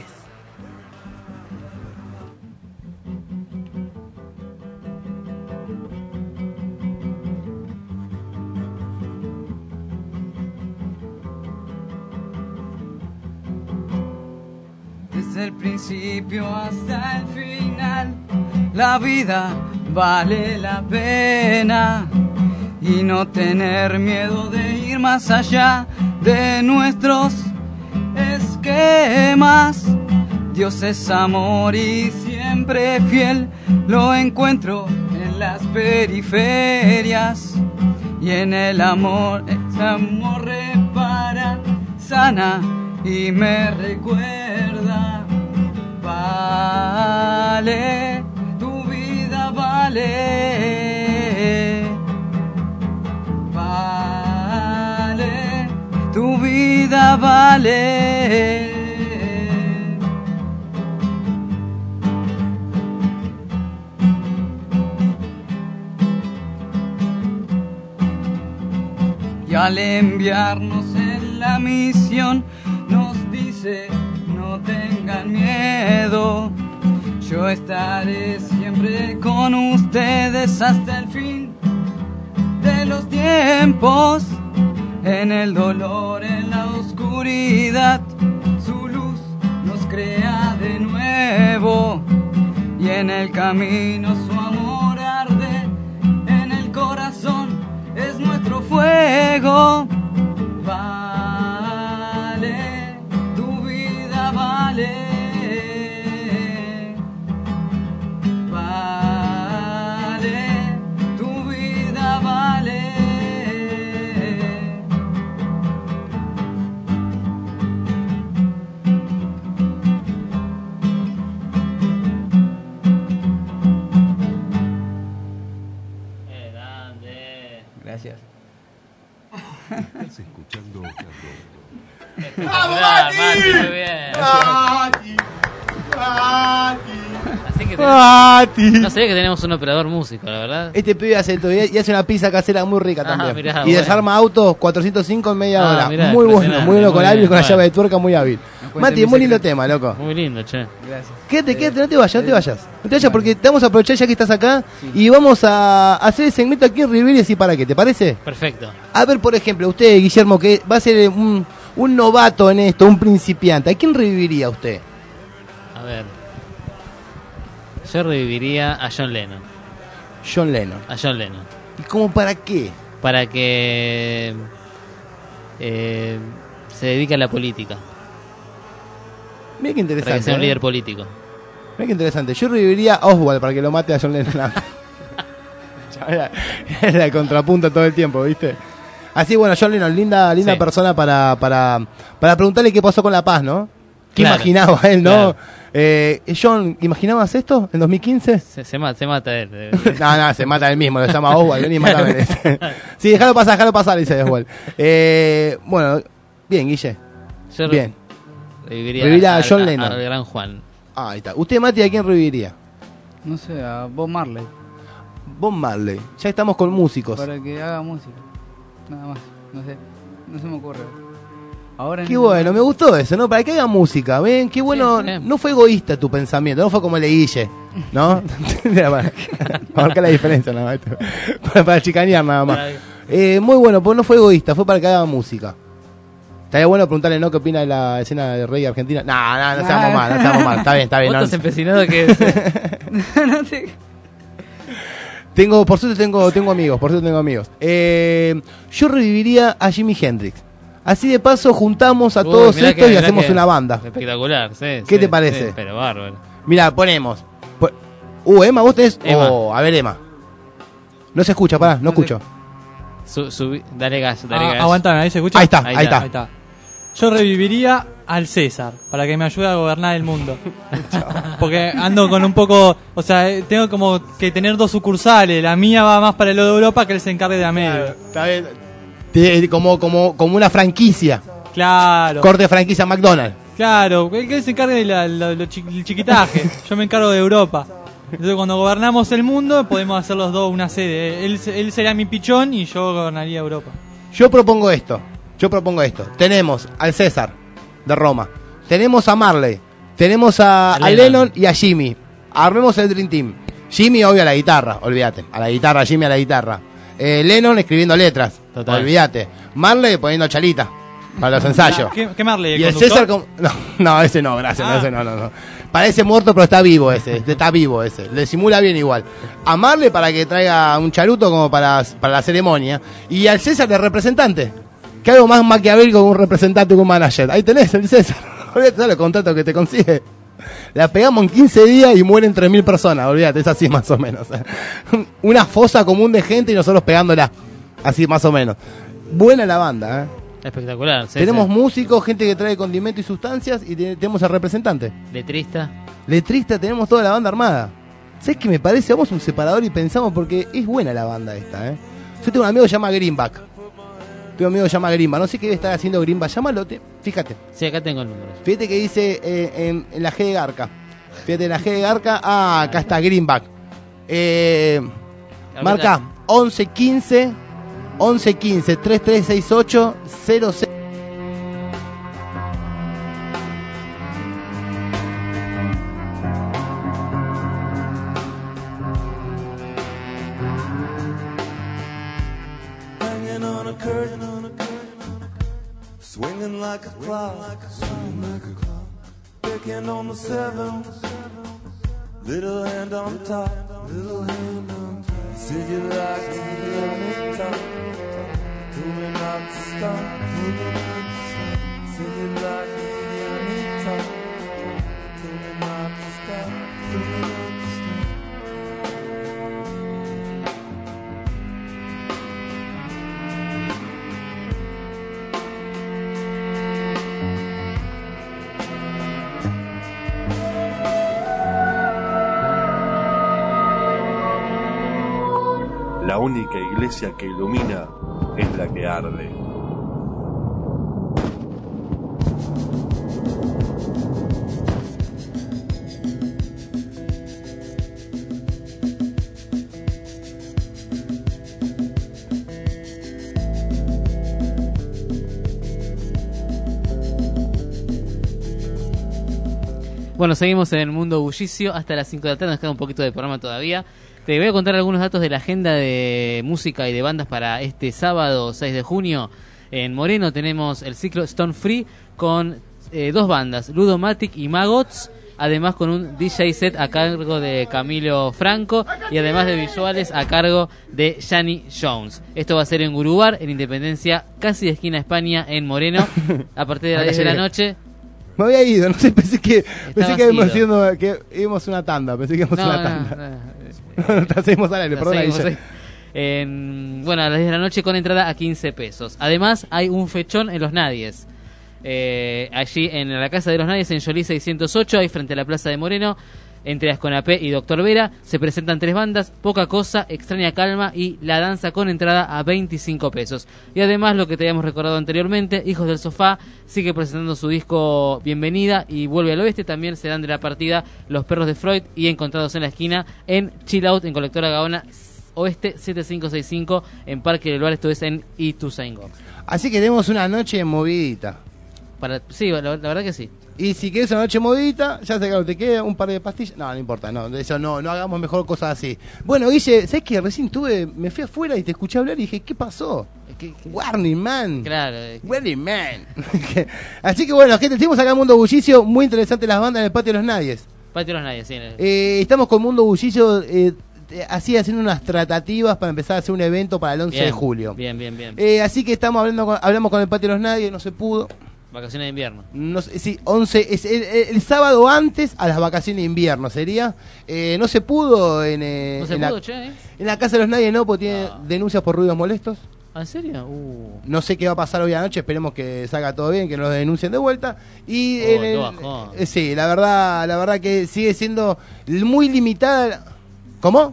Desde el principio hasta el final, la vida vale la pena, y no tener miedo de ir más allá de nuestros esquemas. Dios es amor y siempre fiel, lo encuentro en las periferias, y en el amor, ese amor repara, sana y me recuerda. Vale, tu vida vale, vale, tu vida vale. que al enviarnos en la misión nos dice: no tengan miedo, yo estaré siempre con ustedes hasta el fin de los tiempos. En el dolor, en la oscuridad, su luz nos crea de nuevo, y en el camino su amor arde, en el corazón es nuestro fuego. Vale, tu vida vale, vale, tu vida vale. Gracias. Estás escuchando ¡Vamos, Mati! Muy bien. Así que no sabía que tenemos un operador músico, la verdad. Este pibe hace todo y hace una pizza casera muy rica también. Mirá, y desarma autos 405 en media hora. Mirá, muy bueno con hábil, con la llave de tuerca muy hábil. Mati, muy lindo tema, loco. Muy lindo, che. Gracias. Quédate, no te vayas, No te vayas porque te vamos a aprovechar ya que estás acá y vamos a hacer el segmento aquí en Rivir y así para qué, ¿te parece? Perfecto. A ver, por ejemplo, usted, Guillermo, que va a ser un novato en esto, un principiante, ¿a quién reviviría usted? A ver. Yo reviviría a John Lennon. John Lennon. A John Lennon. ¿Y cómo para qué? Para que se dedique a la política. Mira qué interesante. Para que sea un líder político. Mira qué interesante. Yo reviviría a Oswald para que lo mate a John Lennon. Era el contrapunto todo el tiempo, ¿viste? Así, bueno, John Lennon, linda sí. Persona para preguntarle qué pasó con la paz, ¿no? ¿Qué imaginaba él, no? Claro. John, ¿imaginabas esto en 2015? Se mata él. No, se mata él mismo, lo llama Oswald, vení y matame. Sí, déjalo pasar, dice Oswald. Bueno, bien, Guille. Yo bien. Reviviría a John Lennon. Al gran Juan. Ahí está. ¿Usted, Mati, a quién reviviría? No sé, a Bob Marley. Bob Marley. Ya estamos con músicos. Para que haga música. Nada más. No sé. No se me ocurre. Ahora qué bueno, me gustó eso, ¿no? Para que haga música, ¿ven? Qué bueno. Sí, no fue egoísta tu pensamiento, no fue como el de Guille, ¿no? Para marcar la diferencia, nada más. Para chicanear, nada más. Muy bueno, pues no fue egoísta, fue para que haga música. Estaría bueno preguntarle, ¿no? ¿Qué opina de la escena de Rey Argentina? No seamos mal, está bien. ¿Vos estás empecinado que no te... Por suerte tengo amigos. Yo reviviría a Jimi Hendrix. Así de paso juntamos a todos estos y hacemos una banda. Espectacular, sí. ¿Qué te parece? Sí, pero bárbaro. Mirá, ponemos. Emma, vos tenés... a ver, Emma. No se escucha, pará, no escucho. Dale gas. Aguantame, ahí se escucha. Ahí está. Yo reviviría al César para que me ayude a gobernar el mundo. Porque ando con un poco, o sea, tengo como que tener dos sucursales. La mía va más para el lado de Europa, que él se encargue de América. Claro, está bien. Como una franquicia. Claro. Corte franquicia McDonald's. Claro, él se encargue del chiquitaje. Yo me encargo de Europa. Entonces cuando gobernamos el mundo podemos hacer los dos una sede. Él sería mi pichón y yo gobernaría Europa. Yo propongo esto. Tenemos al César de Roma. Tenemos a Marley. Tenemos a Lennon y a Jimmy. Armemos el Dream Team. Jimmy, obvio, a la guitarra. Olvídate. A la guitarra, Jimmy a la guitarra. Lennon escribiendo letras. Total. Olvídate. Marley poniendo chalita para los ensayos. ¿Qué Marley? Y el César No, ese no, gracias. Ese no. Parece muerto, pero está vivo ese. Le simula bien igual. A Marley para que traiga un charuto como para la ceremonia. Y al César de representante. Que algo más maquiavélico que un representante que un manager. Ahí tenés el César. Olvídate los contratos que te consigue. La pegamos en 15 días y mueren 3.000 personas. Olvídate, es así más o menos. Una fosa común de gente y nosotros pegándola. Así más o menos. Buena la banda, Espectacular. Tenemos músicos, gente que trae condimentos y sustancias y tenemos al representante. Letrista, tenemos toda la banda armada. ¿Sabes qué me parece? Vamos a un separador y pensamos porque es buena la banda esta, Yo tengo un amigo que se llama Greenback. No sé qué debe estar haciendo Greenback. Llámalo, fíjate. Sí, acá tengo el número. Fíjate que dice en la G de Garca. Acá está Greenback. Marca 11 15 11 15 3368 06. Hanging on a curtain, swinging like a clock, picking on the seven, little hand on top, see you like to be on it top, moving not to stop, see you like to be on it top, moving not to stop, moving not to stop. La única iglesia que ilumina es la que arde. Bueno, seguimos en el mundo bullicio hasta las 5 de la tarde, nos queda un poquito de programa todavía. Te voy a contar algunos datos de la agenda de música y de bandas para este sábado 6 de junio. En Moreno tenemos el ciclo Stone Free con dos bandas, Ludomatic y Maggots, además con un DJ set a cargo de Camilo Franco y además de visuales a cargo de Gianni Jones. Esto va a ser en Gurubar, en Independencia, casi de esquina España, en Moreno, a partir de las 10 de la noche. Me había ido, no sé, pensé que íbamos una tanda, pensé que íbamos una tanda. No, seguimos al aire, perdón. Bueno, a las 10 de la noche con entrada a 15 pesos. Además, hay un fechón en Los Nadies. Allí en la Casa de los Nadies, en Yolí 608, ahí frente a la Plaza de Moreno, entre Asconapé y Doctor Vera, se presentan 3 bandas, Poca Cosa, Extraña Calma y La Danza, con entrada a 25 pesos. Y además, lo que te habíamos recordado anteriormente, Hijos del Sofá sigue presentando su disco Bienvenida y Vuelve al Oeste. También se dan de la partida Los Perros de Freud y Encontrados en la Esquina en Chill Out, en Colectora Gaona Oeste 7565, en Parque del Bar, esto es en Ituzaingó. Así que tenemos una noche movidita. Sí, la verdad que sí. Y si querés una noche movidita, ya sé que te queda un par de pastillas. No importa, eso no hagamos mejor cosas así. Bueno, Guille, ¿sabes qué? Recién me fui afuera y te escuché hablar y dije, ¿qué pasó? Warning Man. Claro. Warning Man. Así que bueno, gente, seguimos acá en Mundo Bullicio. Muy interesante las bandas en el Patio de los Nadies. Patio de los Nadies, sí. Estamos con Mundo Bullicio así haciendo unas tratativas para empezar a hacer un evento para el 11 de julio. Bien. Así que hablamos con el Patio de los Nadies, no se pudo. Vacaciones de invierno. No sé, sí, 11 es el sábado antes a las vacaciones de invierno sería. No se pudo en la Casa de los Nadies, no, porque tiene denuncias por ruidos molestos. ¿En serio? No sé qué va a pasar hoy anoche, esperemos que salga todo bien, que no lo denuncien de vuelta. Y sí, la verdad que sigue siendo muy limitada. ¿Cómo?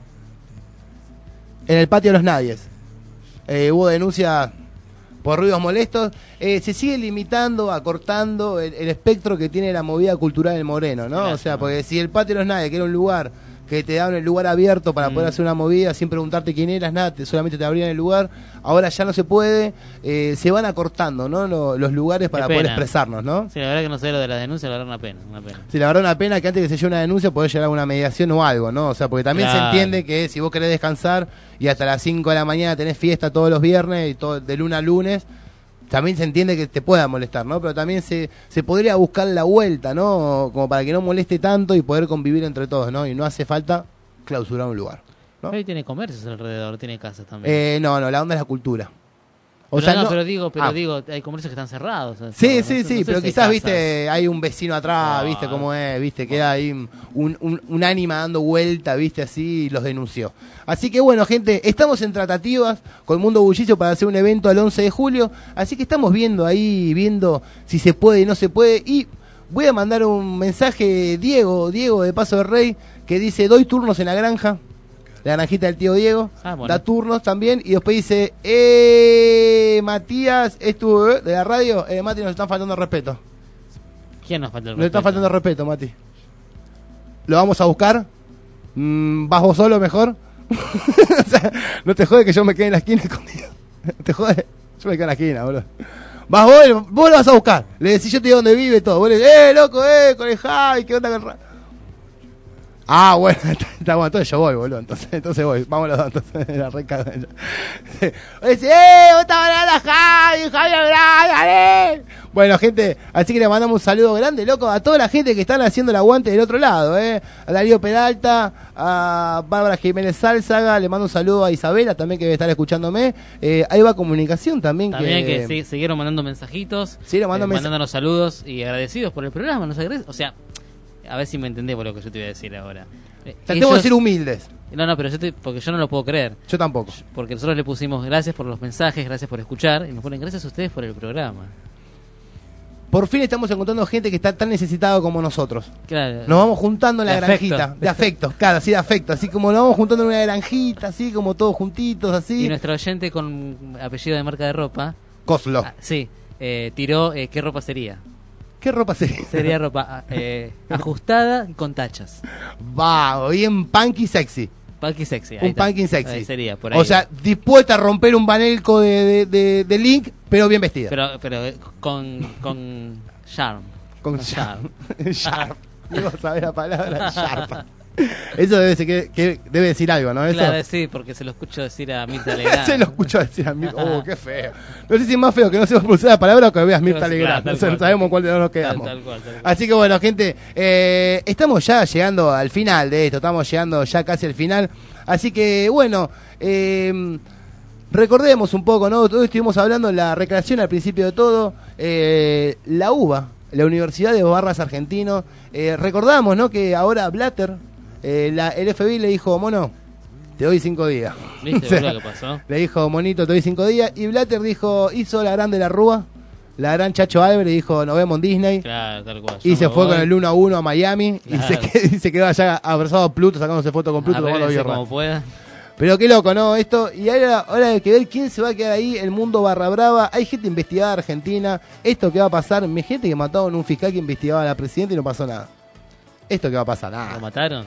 En el Patio de los Nadies hubo denuncias por ruidos molestos. Se sigue limitando, acortando el espectro que tiene la movida cultural en Moreno, ¿no? Gracias, o sea, porque si el Patio de los Nadies, que era un lugar que te daban el lugar abierto para poder hacer una movida sin preguntarte quién eras, nada, solamente te abrían el lugar, ahora ya no se puede, se van acortando, ¿no? Los lugares para poder expresarnos, ¿no? Sí, la verdad que no sé lo de las denuncias, la verdad una pena. Sí, la verdad una pena que antes que se llegue una denuncia poder llegar a una mediación o algo, ¿no? O sea, porque también se entiende que si vos querés descansar y hasta las 5 de la mañana tenés fiesta todos los viernes y todo de lunes a lunes, también se entiende que te pueda molestar, ¿no? Pero también se podría buscar la vuelta, ¿no? Como para que no moleste tanto y poder convivir entre todos, ¿no? Y no hace falta clausurar un lugar, ¿no? Ahí tiene comercios alrededor, tiene casas también. No, la onda es la cultura. Pero digo, hay comercios que están cerrados. Sí, pero quizás, viste, hay un vecino atrás, viste cómo es, viste, queda ahí un ánima dando vuelta, viste, así, y los denunció. Así que bueno, gente, estamos en tratativas con Mundo Bullicio para hacer un evento al 11 de julio, así que estamos viendo si se puede y no se puede, y voy a mandar un mensaje, Diego de Paso del Rey, que dice, doy turnos en la granja. La granjita del tío Diego, da turnos también, y después dice, Matías, ¿es tú de la radio? Mati, nos están faltando respeto. ¿Quién nos falta el respeto? Nos están faltando respeto, Mati. ¿Lo vamos a buscar? ¿Vas vos solo mejor? O sea, no te jode que yo me quede en la esquina escondido. ¿Te jode? Yo me quedo en la esquina, boludo. Vas vos lo vas a buscar. Le decís, yo te digo dónde vive todo. Vos le decís, loco, con el Javi, ¿qué onda con el Ah, bueno, está bueno, entonces yo voy, boludo. Entonces voy, vamos los dos, entonces la recago. Dice, vos estás hablando a Javi, dale. Bueno, gente, así que le mandamos un saludo grande, loco, a toda la gente que están haciendo el aguante del otro lado, a Darío Peralta, a Bárbara Jiménez Sálzaga, le mando un saludo a Isabela también que debe estar escuchándome. Ahí va comunicación también. También que siguieron mandando mensajitos, mandándonos saludos y agradecidos por el programa, o sea, a ver si me entendés por lo que yo te voy a decir ahora. Tengo que ser humildes. No, pero porque yo no lo puedo creer. Yo tampoco. Porque nosotros le pusimos gracias por los mensajes, gracias por escuchar, y nos ponen gracias a ustedes por el programa. Por fin estamos encontrando gente que está tan necesitada como nosotros. Claro. Nos vamos juntando en la De granjita. afecto. De afecto, claro, sí, de afecto. Así como nos vamos juntando en una granjita, así como todos juntitos, así. Y nuestro oyente con apellido de marca de ropa. Coslo. Sí, tiró ¿qué ropa sería? ¿Qué ropa sería? Sería ropa ajustada y con tachas. Va, bien punky sexy. Punky sexy. Un punky sexy. Ahí sería, por ahí. O sea, dispuesta a romper un banelco de Link, pero bien vestida. Pero con charm. Con charm. Sharp. No sabés la palabra sharp. Eso debe ser que debe decir algo, ¿no? Eso. Claro, sí, porque se lo escucho decir a Mirta Legrand. Se lo escucho decir a Mirta. Oh, qué feo. No sé si es más feo que no se pronunciar la palabra o que veas Mirta Legrand. No sabemos cuál de los nos quedamos. Tal cual. Así que bueno, gente, estamos ya llegando al final de esto. Estamos llegando ya casi al final. Así que bueno, recordemos un poco, ¿no? Todos estuvimos hablando de la recreación al principio de todo. La UBA, la Universidad de Barras Argentinos. Recordamos, ¿no? Que ahora Blatter, el FBI le dijo, mono, te doy 5 días. ¿Viste? O sea, lo que pasó? le dijo, monito, te doy 5 días. Y Blatter hizo la gran de la Rúa, la gran Chacho Álvarez, y dijo, nos vemos en Disney. Claro, tal cual. Y se fue con el 1-1 a Miami. Claro. Y se quedó allá abrazado a Pluto, sacándose foto con Pluto. Como pueda. Pero qué loco, ¿no? Esto, y ahora hay que ver quién se va a quedar ahí, el mundo barra brava. Hay gente investigada en Argentina. Esto que va a pasar, gente que mataron a un fiscal que investigaba a la presidenta y no pasó nada. Esto que va a pasar, nada. ¿Lo mataron?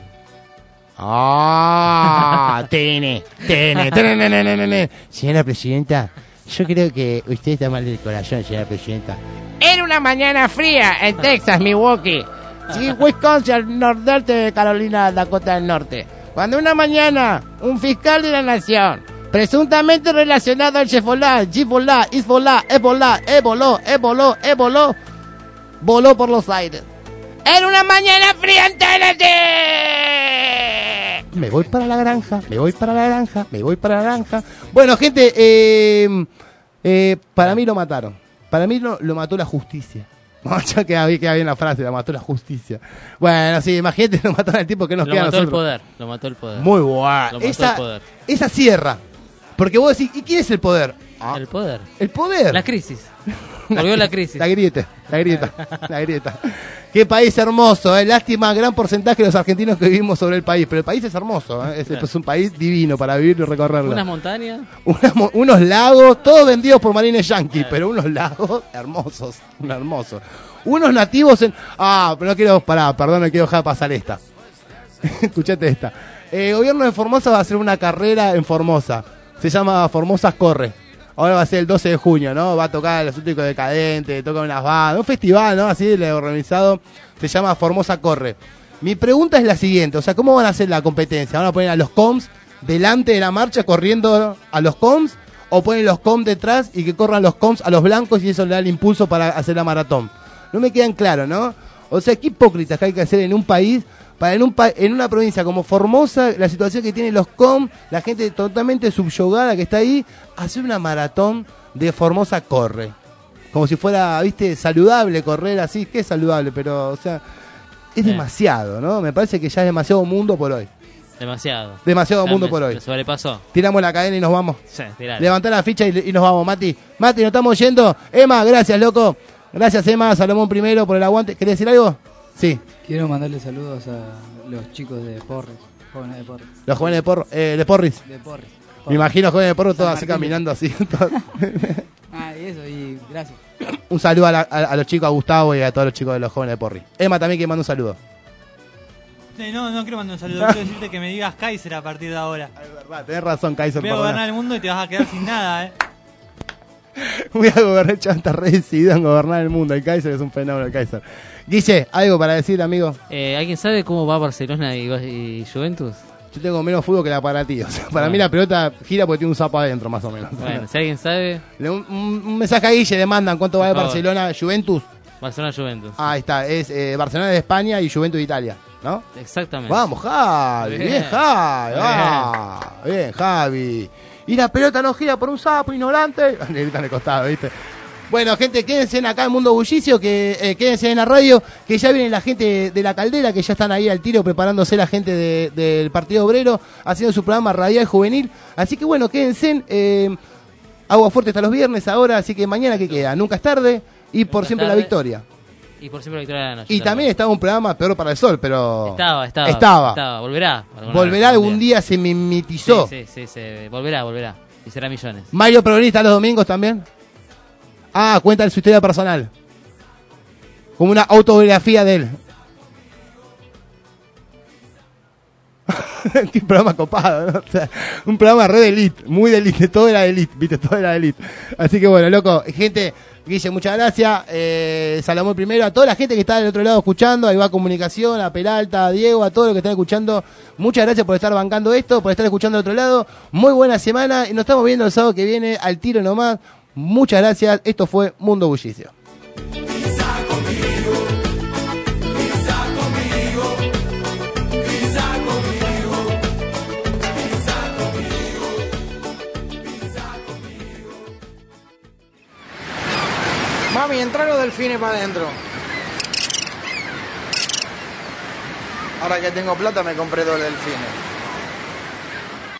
Ah, TN. Señora presidenta, yo creo que usted está mal del corazón, señora presidenta. Era una mañana fría en Texas, Milwaukee. Sí, Wisconsin, nordeste de Carolina, Dakota del Norte. Cuando una mañana un fiscal de la nación, presuntamente relacionado al Hezbollah, voló por los aires. Era una mañana fría en Tennessee. Me voy para la granja. Bueno, gente, para mí lo mataron. Para mí lo mató la justicia. Ya queda bien la frase, la mató la justicia. Bueno, sí, imagínate, lo mataron al tipo que nos queda a nosotros. Lo mató el poder. Muy bueno. Esa sierra. Porque vos decís, ¿y quién es el poder? El poder. El poder. La crisis. Volvió la crisis. La grieta. Qué país hermoso, lástima, gran porcentaje de los argentinos que vivimos sobre el país, pero el país es hermoso, es un país divino para vivir y recorrerlo. Unas montañas. Unos lagos, todos vendidos por marines yanquis, pero unos lagos hermosos. Unos nativos pero no quiero, perdón, no quiero dejar pasar esta. Escuchate esta. El gobierno de Formosa va a hacer una carrera en Formosa, se llama Formosa Corre. Ahora va a ser el 12 de junio, ¿no? Va a tocar Los Últimos Decadentes, toca unas bandas, un festival, ¿no? Así, le organizado, se llama Formosa Corre. Mi pregunta es la siguiente, o sea, ¿cómo van a hacer la competencia? ¿Van a poner a los coms delante de la marcha corriendo a los coms? ¿O ponen los coms detrás y que corran los coms a los blancos y eso le da el impulso para hacer la maratón? No me quedan claros, ¿no? O sea, qué hipócritas que hay que hacer en un país, en una provincia como Formosa, la situación que tienen los COM, la gente totalmente subyugada que está ahí, hacer una maratón de Formosa Corre. Como si fuera, viste, saludable correr así, que es saludable, pero, o sea, es demasiado, ¿no? Me parece que ya es demasiado mundo por hoy. Demasiado mundo por hoy. Se sobrepasó. Tiramos la cadena y nos vamos. Sí, tirale. Levantá la ficha y nos vamos, Mati. Mati, nos estamos yendo. Emma, gracias, loco. Gracias, Emma. Salomón primero por el aguante. ¿Querés decir algo? Sí. Quiero mandarle saludos a los chicos de Porres, jóvenes de Porres. Los jóvenes de Porris. De Porres. Me imagino jóvenes de Porris todos así caminando así. Y eso, y gracias. Un saludo a los chicos, a Gustavo y a todos los chicos de los jóvenes de Porris. Emma también que manda un saludo. No quiero mandar un saludo, quiero decirte que me digas Kaiser a partir de ahora. Es verdad, tenés razón, Kaiser. Voy a gobernar el mundo y te vas a quedar sin nada, Voy a gobernar, ya está re decidido en gobernar el mundo. El Kaiser es un fenómeno, el Kaiser. Guille, ¿algo para decir, amigo? ¿Alguien sabe cómo va Barcelona y Juventus? Yo tengo menos fútbol que la para ti. O sea, para mí la pelota gira porque tiene un sapo adentro, más o menos. Bueno, si alguien sabe... Un mensaje a Guille, le mandan cuánto vale Barcelona, Juventus. Barcelona-Juventus. Ahí está, es Barcelona de España y Juventus de Italia, ¿no? Exactamente. Vamos, Javi, bien Javi, bien Javi. Y la pelota no gira por un sapo ignorante. Le gritan de costado, ¿viste? Bueno, gente, quédense acá en Mundo Bullicio, que quédense en la radio, que ya viene la gente de la Caldera, que ya están ahí al tiro preparándose la gente del Partido Obrero, haciendo su programa radial juvenil. Así que bueno, quédense. Agua Fuerte está los viernes ahora, así que mañana que queda, nunca es tarde y por siempre la victoria. Y por siempre la victoria de la noche. Y también estaba un programa Peor para el Sol, pero... Estaba. Volverá algún día, se mimetizó. Sí, volverá. Y será millones. Mario Progonista los domingos también. Cuenta su historia personal. Como una autobiografía de él. Qué programa copado, ¿no? O sea, un programa re de elite, muy de elite, todo era de elite, ¿viste? Todo era de elite. Así que bueno, loco, gente, Guille, muchas gracias. Salomón primero, a toda la gente que está del otro lado escuchando, ahí va Comunicación, a Peralta, a Diego, a todos los que están escuchando. Muchas gracias por estar bancando esto, por estar escuchando del otro lado. Muy buena semana y nos estamos viendo el sábado que viene al tiro nomás. Muchas gracias, esto fue Mundo Bullicio. Mami, entra los delfines para adentro. Ahora que tengo plata me compré 2 delfines.